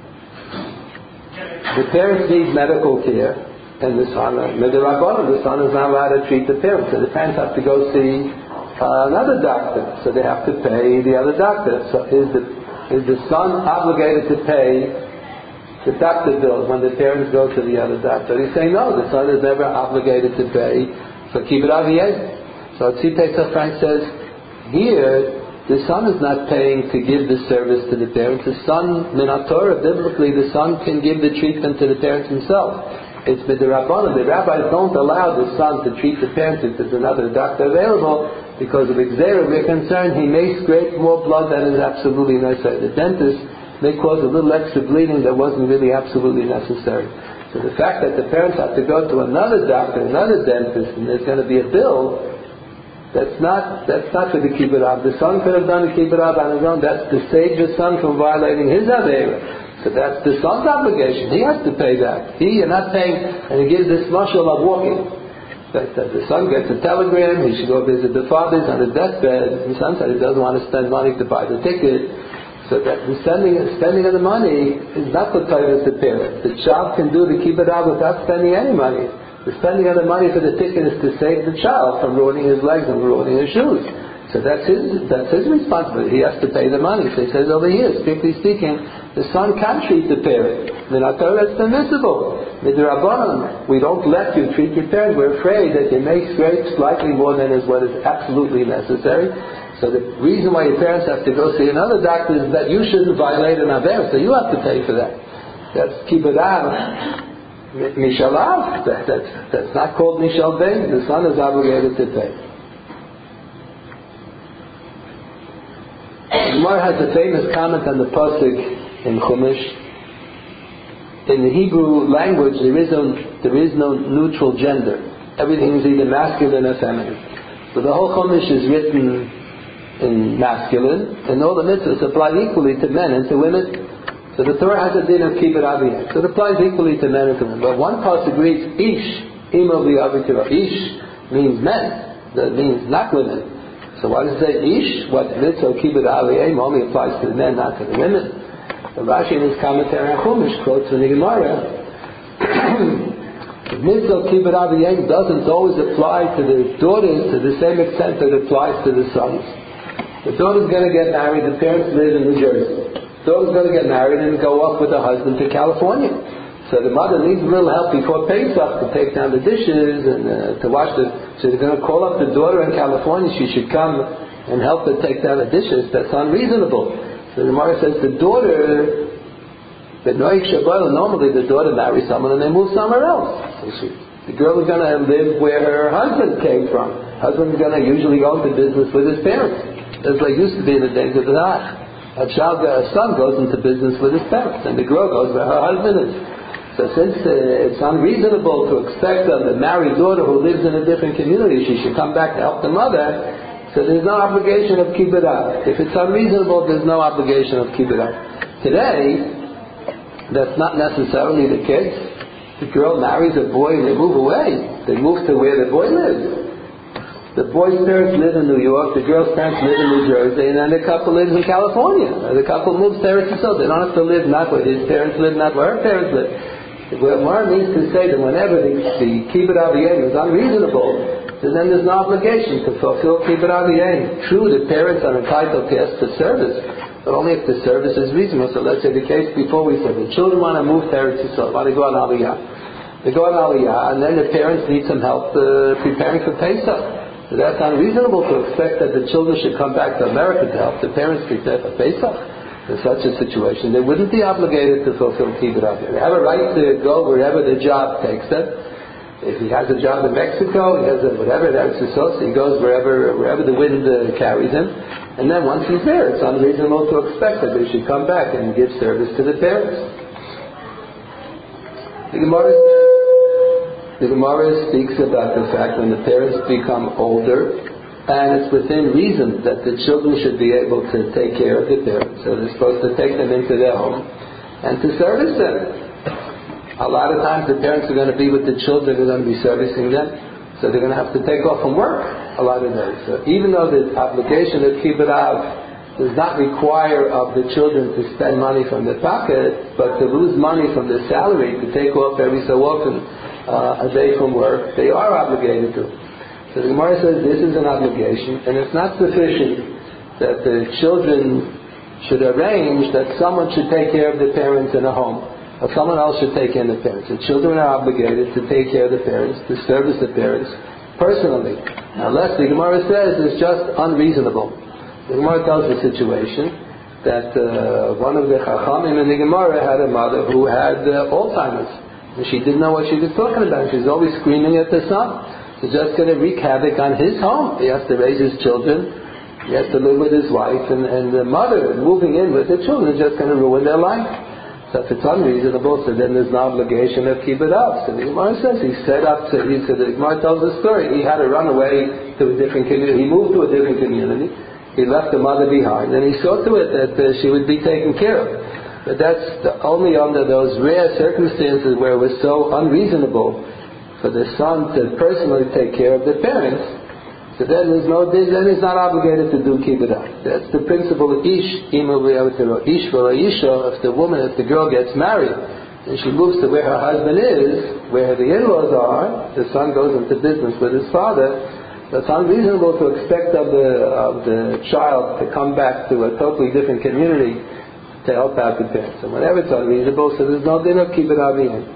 The parents need medical care, and the son, midrabanan, the son is not allowed to treat the parents. So the parents have to go see another doctor. So they have to pay the other doctor. So is the son obligated to pay the doctor bills when the parents go to the other doctor? He's saying no, the son is never obligated to pay for kibbud aviyeh. So Tzvi Pesach Frank says here, the son is not paying to give the service to the parents. The son, min haTorah, biblically, the son can give the treatment to the parents himself. It's midrabanan. The rabbis don't allow the son to treat the parents if there's another doctor available, because of Xera, we're concerned he may scrape more blood than is absolutely necessary. The dentist may cause a little extra bleeding that wasn't really absolutely necessary. So the fact that the parents have to go to another doctor, another dentist, and there's going to be a bill, that's not for the kibbud av. The son could have done the kibbud av on his own. That's to save the son from violating his avera. So that's the son's obligation. He has to pay that. You're not paying, and he gives this mashal of walking. That the son gets a telegram, he should go visit the father, he's on his deathbed. The son said he doesn't want to spend money to buy the ticket. So that the spending of the money is not for the parent. The child can do the kibbud av without spending any money. The spending of the money for the ticket is to save the child from ruining his legs and ruining his shoes. So that's his responsibility. He has to pay the money. So he says over here, strictly speaking, the son can treat the parent. Min haTorah, it's permissible. Midrabanan, we don't let you treat your parent. We're afraid that you may scrape slightly more than is what is absolutely necessary. So the reason why your parents have to go see another doctor is that you shouldn't violate an avera. So you have to pay for that. That's kibbud av. Mishal av, that's not called Mishal Bein. The son is obligated to pay. Gemara has a famous comment on the pasuk in Chumash. In the Hebrew language, there is no neutral gender. Everything is either masculine or feminine. So the whole Chumash is written in masculine, and all the mitzvahs apply equally to men and to women. So the Torah has a din of kibbud aviyeh. So it applies equally to men and to women. But one pasuk reads, Ish, imo v'avitura. Ish means men. That means not women. So why does it say Ish? What mitzvah kibbud aviyeh only applies to the men, not to the women. So Rashi in his commentary on Chumash quotes from the Gemara, the mitzvah kibbud aviyeh doesn't always apply to the daughters to the same extent that it applies to the sons. The daughter's going to get married, the parents live in New Jersey. The daughter's going to get married and go off with her husband to California. So the mother needs a little help before Pesach to take down the dishes and to wash the... So they're going to call up the daughter in California. She should come and help her take down the dishes. That's unreasonable. So the Gemara says the daughter... Normally the daughter marries someone and they move somewhere else. So the girl is going to live where her husband came from. Husband's going to usually go into business with his parents. That's like used to be in the days of the Tanakh. A son goes into business with his parents, and the girl goes where her husband is. So since it's unreasonable to expect of the married daughter who lives in a different community, she should come back to help the mother, so there's no obligation of kibbud av. If it's unreasonable, there's no obligation of kibbud av. Today, that's not necessarily the case. The girl marries a boy and they move away. They move to where the boy lives. The boy's parents live in New York, the girl's parents live in New Jersey, and then the couple lives in California. The couple moves to Eretz Yisrael. They don't have to live not where his parents live, not where her parents live. What Gemara means to say that whenever the kibbud aviyim is unreasonable, then there's no obligation to fulfill kibbud aviyim. True, the parents are entitled to ask for service, but only if the service is reasonable. So let's say the case before we said the children want to move to Eretz Yisrael, want to go on Aliyah. They go on Aliyah, and then the parents need some help preparing for Pesach. So that's unreasonable to expect that the children should come back to America to help the parents prepare for Pesach. In such a situation, they wouldn't be obligated to fulfill kibbud aviyim. They have a right to go wherever the job takes them. If he has a job in Mexico, he has whatever that's his source, he goes wherever the wind carries him. And then once he's there, it's unreasonable to expect that they should come back and give service to the parents. The Gemara speaks about the fact when the parents become older, and it's within reason that the children should be able to take care of the parents. So they're supposed to take them into their home and to service them. A lot of times the parents are going to be with the children, they're going to be servicing them, so they're going to have to take off from work a lot of days. So even though the obligation of kibbud av does not require of the children to spend money from their pocket, but to lose money from their salary to take off every so often a day from work, they are obligated to. So the Gemara says this is an obligation, and it's not sufficient that the children should arrange that someone should take care of the parents in a home, or someone else should take care of the parents. The children are obligated to take care of the parents, to service the parents personally, unless the Gemara says it's just unreasonable. The Gemara tells the situation that one of the Chachamim in the Gemara had a mother who had Alzheimer's, and she didn't know what she was talking about. She was always screaming at the son. It's just going to wreak havoc on his home. He has to raise his children. He has to live with his wife. And the mother moving in with the children is just going to ruin their life. So if it's unreasonable, so then there's no obligation of kibbud av. So the Gemara says the Gemara tells the story. He had to run away to a different community. He moved to a different community. He left the mother behind. And he saw to it that she would be taken care of. But that's only under those rare circumstances where it was so unreasonable for the son to personally take care of the parents, so then he's not obligated to do kibbud av. That's the principle of ish if the girl gets married and she moves to where her husband is, where the in-laws are, the son goes into business with his father. That's unreasonable to expect of the child to come back to a totally different community to help out the parents. And whenever it's unreasonable, so there's no din of kibbud aviyim.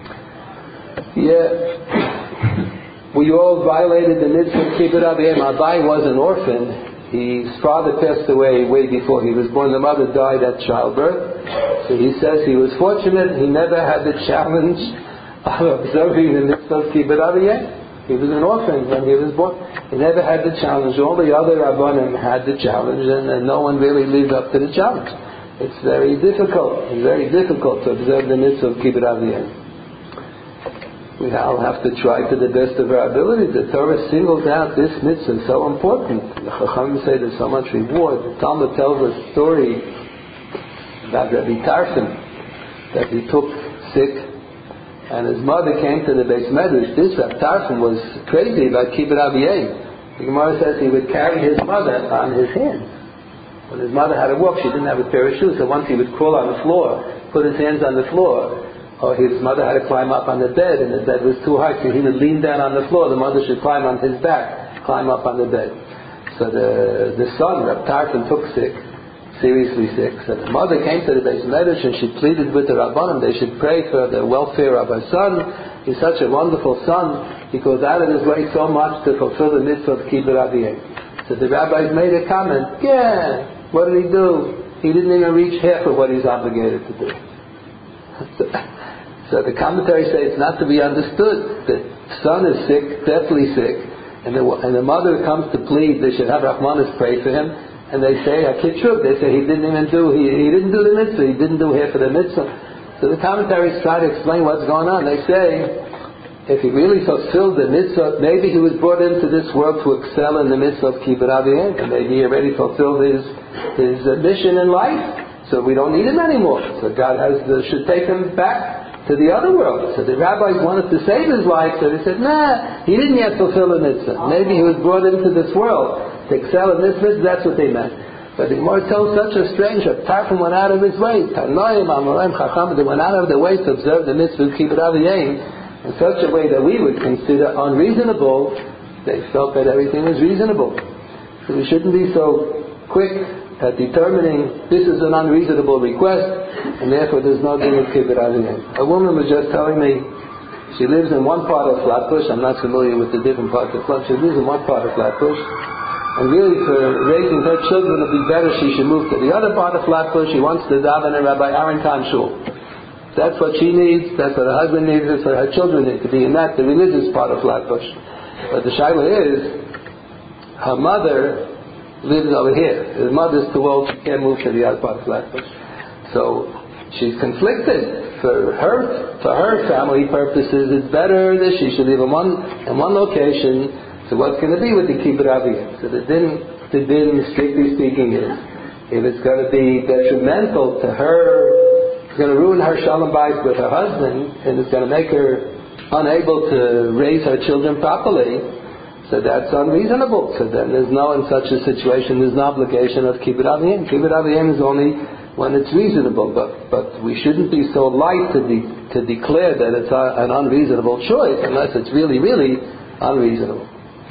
Yeah, we all violated the mitzvah of kibbud aviyim. Abai was an orphan. His father passed away way before he was born. The mother died at childbirth. So he says he was fortunate. He never had the challenge of observing the mitzvah of kibbud aviyim. He was an orphan when he was born. He never had the challenge. All the other Rabbanim had the challenge, and no one really lived up to the challenge. It's very difficult. It's very difficult to observe the mitzvah of kibbud aviyim. We all have to try to the best of our ability. The Torah singles out this mitzvah, so important. The Chachamim say there's so much reward. The Talmud tells a story about Rabbi Tarfon, that he took sick, and his mother came to the Beis Medrash. This Rabbi Tarfon was crazy about kibbud aviyim. The Gemara says he would carry his mother on his hands. When his mother had to walk, she didn't have a pair of shoes, so once he would crawl on the floor, put his hands on the floor, or his mother had to climb up on the bed, and the bed was too high, so he would lean down on the floor. The mother should climb on his back, climb up on the bed. So the son, Reb Tarfon, took sick, seriously sick. So the mother came to the Beis Medrash and she pleaded with the Rabbanim they should pray for the welfare of her son. He's such a wonderful son. He goes out of his way so much to fulfill the mitzvah of kibbud aviyim. So the rabbis made a comment. Yeah, what did he do? He didn't even reach half of what he's obligated to do. So the commentaries say it's not to be understood. The son is sick, deathly sick, and the mother comes to plead they should have Rahmanis pray for him, and they say Akitrub. They say he didn't do the mitzvah. He didn't do half of the mitzvah. So the commentaries try to explain what's going on. They say if he really fulfilled the mitzvah, maybe he was brought into this world to excel in the mitzvah of kibbud aviyim, and maybe he already fulfilled his mission in life. So we don't need him anymore. So God should take him back to the other world. So the rabbis wanted to save his life, so they said, nah, he didn't yet fulfill the mitzvah. Maybe he was brought into this world to excel in this mitzvah, that's what they meant. But the Gemara tells such a stranger, Tarfum went out of his way. Tanoim, Amoraim, Chacham, they went out of their way to observe the mitzvah of Kibbutz Aviyim in such a way that we would consider unreasonable. They felt that everything was reasonable. So we shouldn't be so quick at determining this is an unreasonable request, and therefore there's no din of Kibbutz Aviyim. A woman was just telling me, she lives in one part of Flatbush. I'm not familiar with the different parts of Flatbush. She lives in one part of Flatbush. And really, for raising her children, it would be better she should move to the other part of Flatbush. She wants to daven in Rabbi Aaron Kahn Shul. That's what she needs. That's what her husband needs. That's what her children need, to be in that, the religious part of Flatbush. But the shaila is, her mother lives over here. Her mother's too old. She can't move to the other part of Flatbush. So she's conflicted. For her family purposes, it's better that she should live in one location. So what's going to be with the Kibbutz Aviyim? So the din, strictly speaking, is if it's going to be detrimental to her, it's going to ruin her shalom bayis with her husband, and it's going to make her unable to raise her children properly, so that's unreasonable. So then there's no, in such a situation, there's no obligation of Kibbutz Aviyim. Kibbutz Aviyim is only when it's reasonable, but we shouldn't be so light to declare that it's an unreasonable choice unless it's really, really unreasonable.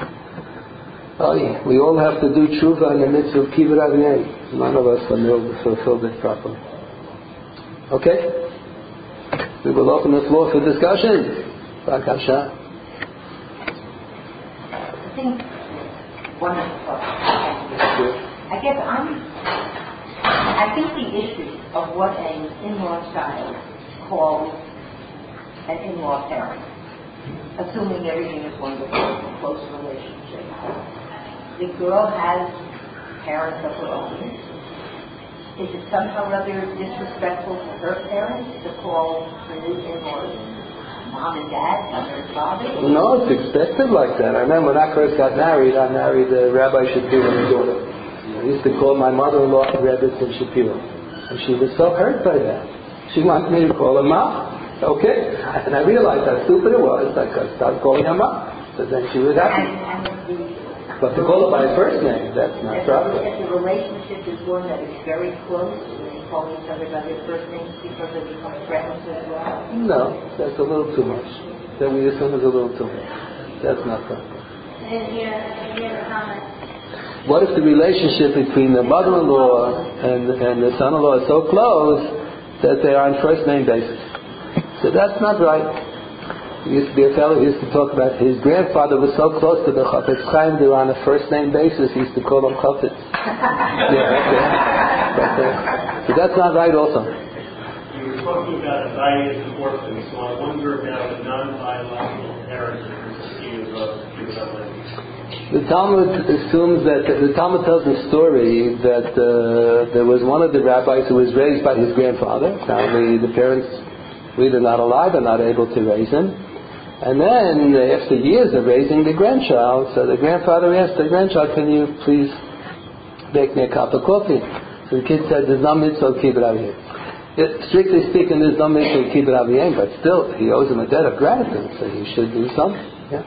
We all have to do tshuva in the midst of Kibbutz Aviyim. None of us have fulfilled it properly. Okay? We will open the floor for discussion. Bakasha.
I think one of the thoughts. I think the issue of what an in-law child calls an in-law parent, assuming everything is wonderful, a close relationship. The girl has parents of her own. Is it somehow rather disrespectful to her parents to call her new in-laws mom and dad, mother and father?
No, it's expected like that. I remember when I first got married, I married Rabbi Shapiro's daughter. I used to call my mother-in-law Rebbe Shapiro. And she was so hurt by that. She wanted me to call her mom. Okay. And I realized how stupid it was. I started calling her mom. So then she was happy. But to call her by her first name, that's not proper.
If the relationship is one that is very close, and they call each other by their first names because they become friends as well?
No, that's a little too much. That we assume is a little too much. That's not proper.
And here a comment.
What if the relationship between the mother-in-law and the son-in-law is so close that they are on first name basis? So that's not right. There used to be a fellow who used to talk about his grandfather was so close to the Chafetz Chaim they were on a first name basis. He used to call him Chafetz. So that's not right also.
You were talking about values and orphans, so I wonder about a non-biological parent who is
The Talmud assumes that the Talmud tells the story that there was one of the rabbis who was raised by his grandfather. Apparently the parents were either not alive or not able to raise him. And then after years of raising the grandchild, so the grandfather asked the grandchild, "Can you please make me a cup of coffee?" So the kid said, "There's no mitzvah of Kibbutz Aviyim." Strictly speaking, there's no mitzvah of Kibbutz Aviyim, but still he owes him a debt of gratitude, so he should do something. Yeah.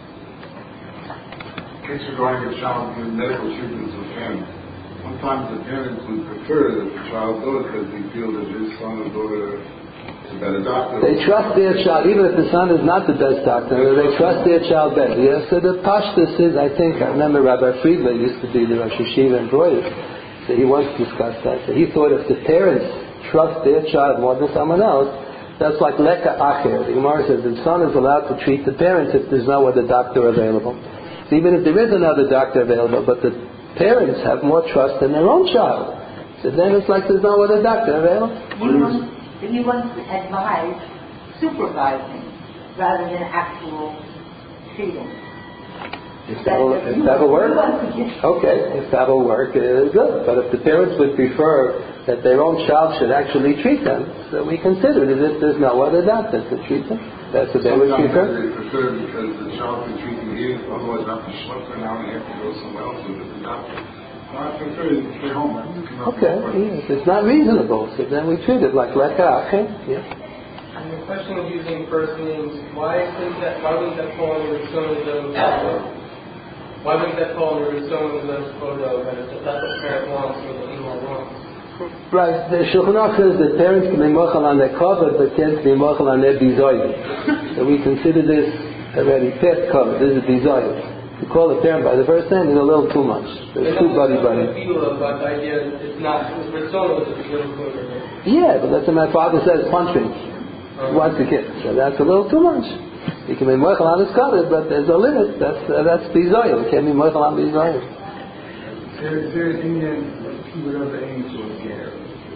Regarding a child doing medical treatments with him, sometimes the parents would prefer that the child go because they feel that his son or daughter is a better doctor.
They trust their child, even if the son is not the best doctor, they trust their child better. Yeah? So the pashtus is, I remember Rabbi Friedman used to be the Rosh Yeshiva in Breuer, so he once discussed that. So he thought if the parents trust their child more than someone else, that's like leka acher. The Gemara says the son is allowed to treat the parents if there's no other doctor available. So even if there is another doctor available, but the parents have more trust in their own child, so then it's like there's no other doctor available.
You want to advise supervising rather than actual treating.
If that will work, okay. If that will work, good. But if the parents would prefer that their own child should actually treat them, so we consider it as if there's no other doctor to treat them. That's what they would prefer.
They prefer because the child can treat them here, otherwise not to schlep for an hour and a half to go somewhere else with the doctor. I prefer to stay home.
Okay, yes. It's not reasonable, so then we treat it like leka, okay? Yeah.
And the question of using first names, why wouldn't that fall under the son of the Why wouldn't that fall under his own photo that if that's what the parent wants or the in-law wants?
Right, the Shulchan Aruch says that parents can be mochel on their covet, but can't be mochel on their bizoyim. So we consider this already past covet. This is bizoyim. You call the parent by the first name, it's a little too much. It's too buddy.
But the idea it's not persona, it's a little closer.
Yeah, but that's what my father says, punch me. He wants the kid. So that's a little too much. He can be mochel on his covet, but there's a limit. That's bizoyim. Can't be mochel on bizoyim.
Is there an Indian keyword of the angel here?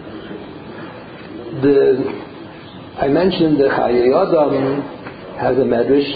I mentioned the Chayei Adam has a medrash.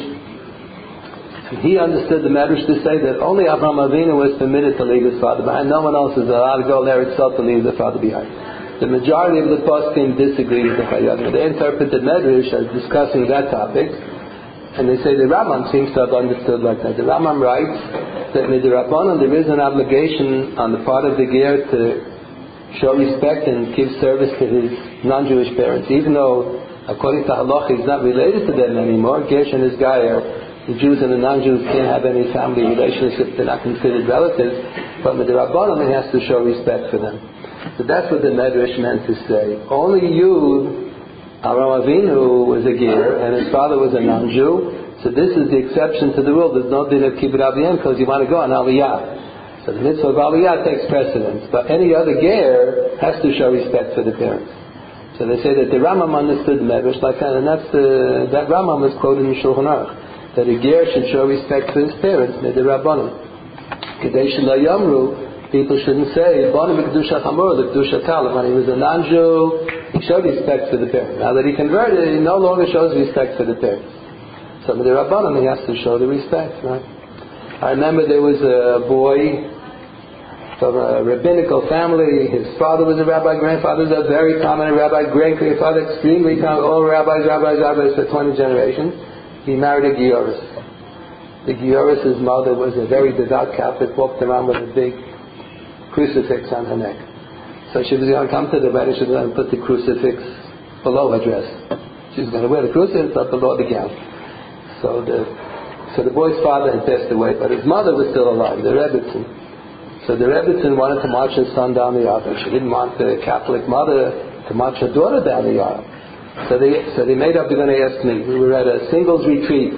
He understood the medrash to say that only Avraham Avinu was permitted to leave his father behind. No one else is allowed to go there itself to leave the father behind. The majority of the poskim disagree with the Chayei Adam. They interpret the medrash as discussing that topic, and they say the Rambam seems to have understood like that. The Rambam writes that midrabanan there is an obligation on the part of the ger to show respect and give service to his non-Jewish parents, even though according to halacha he's not related to them anymore. Gersh and his gayer, the Jews and the non-Jews can't have any family relationship, they're not considered relatives, but midrabanan he has to show respect for them. So that's what the medrash meant to say. Only you, Avraham Avinu was a ger and his father was a non-Jew, so this is the exception to the rule. There's no din of kibbud aviyim because you want to go on aliyah. So the mitzvah of aliyah takes precedence, but any other ger has to show respect for the parents. So they say that the Rambam understood the medrash like that, and that Rambam was quoted in Shulchan Aruch, that a ger should show respect for his parents, midrabanan. Kedei shelo yamru, people shouldn't say banu b'kedusha chamor l'kedusha talam. When he was a non-Jew, he showed respect for the parents. Now that he converted, he no longer shows respect for the parents. So midrabanan he has to show the respect, right? I remember there was a boy from a rabbinical family. His father was a rabbi, grandfather was a very prominent rabbi, great-grandfather, extremely prominent, all rabbis for 20 generations. He married a Gioris. The Gioris' mother was a very devout Catholic, walked around with a big crucifix on her neck. So she was going to come to the wedding, she was going to put the crucifix below her dress. She was going to wear the crucifix up below the gown. So the boy's father had passed away, but his mother was still alive, the Rebbitzin. So the Rebbitzin wanted to march his son down the aisle, and she didn't want the Catholic mother to march her daughter down the aisle. So they made up, they're going to ask me. We were at a singles retreat.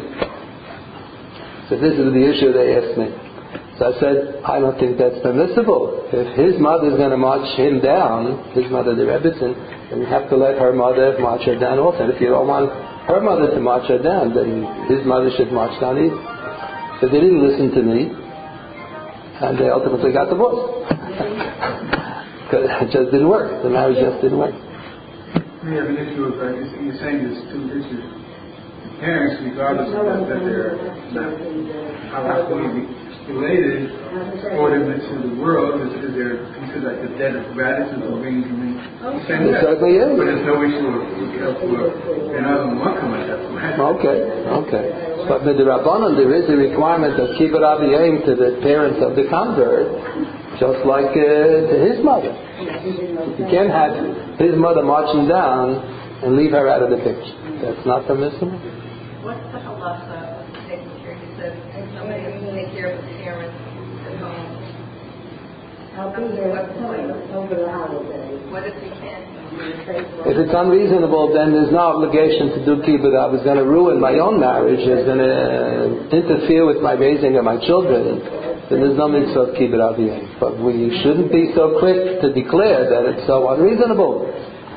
So this is the issue they asked me. So I said, I don't think that's permissible. If his mother is going to march him down, his mother, the Rebbitzin, then you have to let her mother march her down also. And if you don't want her mother to march her down, then his mother should march down either. So they didn't listen to me, and they ultimately got divorced. Because it just didn't work. The marriage just didn't work.
We have an issue with, you're saying there's two issues. Parents, regardless of that they're not halakhically related, or them into the world, is they're considered like the debt of gratitude or being human.
It certainly is.
But there's no issue with another one like that.
Okay. But with the Rabbanon, there is a requirement of kibbud aviyim to the parents of the convert, just like to his mother. You can't have his mother marching down and leave her out of the picture. That's not permissible.
What's the halacha of taking care? You said somebody has to take care of the parents at home.
I'll be there over the holidays.
What if he can't?
If it's unreasonable, then there's no obligation to do kibbud. I was going to ruin my own marriage. It's going to interfere with my raising of my children. Then there's no mitzvah of kibbud aviyim. But we shouldn't be so quick to declare that it's so unreasonable.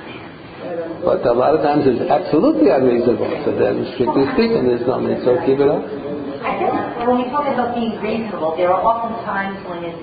But a lot of times it's absolutely unreasonable. So then, strictly speaking, there's no mitzvah of kibbud aviyim.
I guess when we talk about being reasonable, there are often times when it's...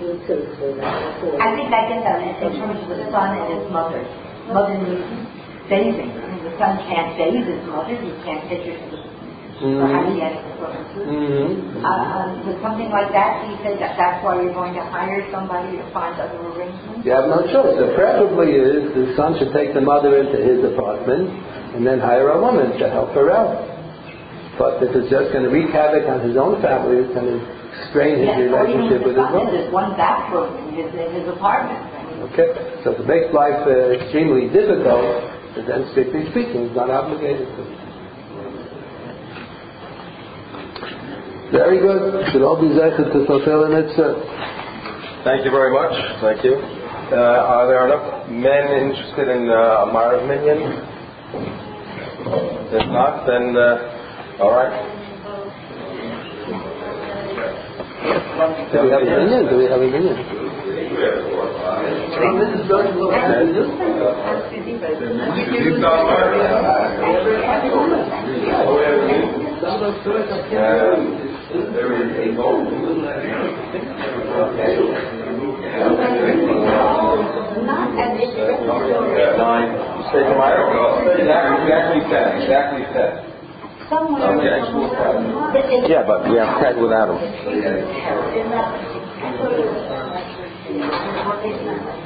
I think I get that in terms of the son and his mother. Mother needs bathing. I mean, the son can't bathe his mother. He can't pitch her to the hygienic purposes. With something like that, do you say that's why you're going to hire somebody to find other arrangements?
You have no choice. So preferably is the son should take the mother into his apartment and then hire a woman to help her out. But if it's just going to wreak havoc on his own family, it's going to strain his relationship with his mother.
There's one bathroom in his apartment.
Okay, so if it makes life extremely difficult, then strictly speaking, he's not obligated to. Very good. Should all be zeichet to fulfill a mitzvah.
Thank you very much. Thank you. Are there enough men interested in a Marav Minyan? If not, then all right.
Do we have a minyan? Do we have a minyan?
Exactly 10. Yeah, but we have 10 without him.